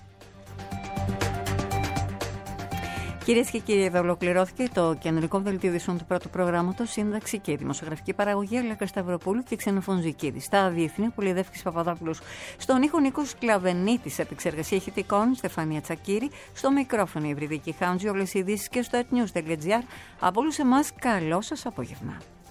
Κυρίες και κύριοι, εδώ ολοκληρώθηκε το κεντρικό δελτίο ειδήσεων του πρώτου προγράμματος, σύνταξη και δημοσιογραφική παραγωγή Αλέκα Σταυροπούλου και Ξενοφών Ζικίδη. Στα διεθνή, Πολυδεύκης Παπαδόπουλος. Στον ήχο Νίκος Κλαβενίτης, επεξεργασία ηχητικών Στεφανία Τσακύρη. Στο μικρόφωνο η Ευρυδική Χάντζη, όλες οι ειδήσεις και στο etnews τελεία gr. Από όλους εμάς, καλό σας απόγευμα.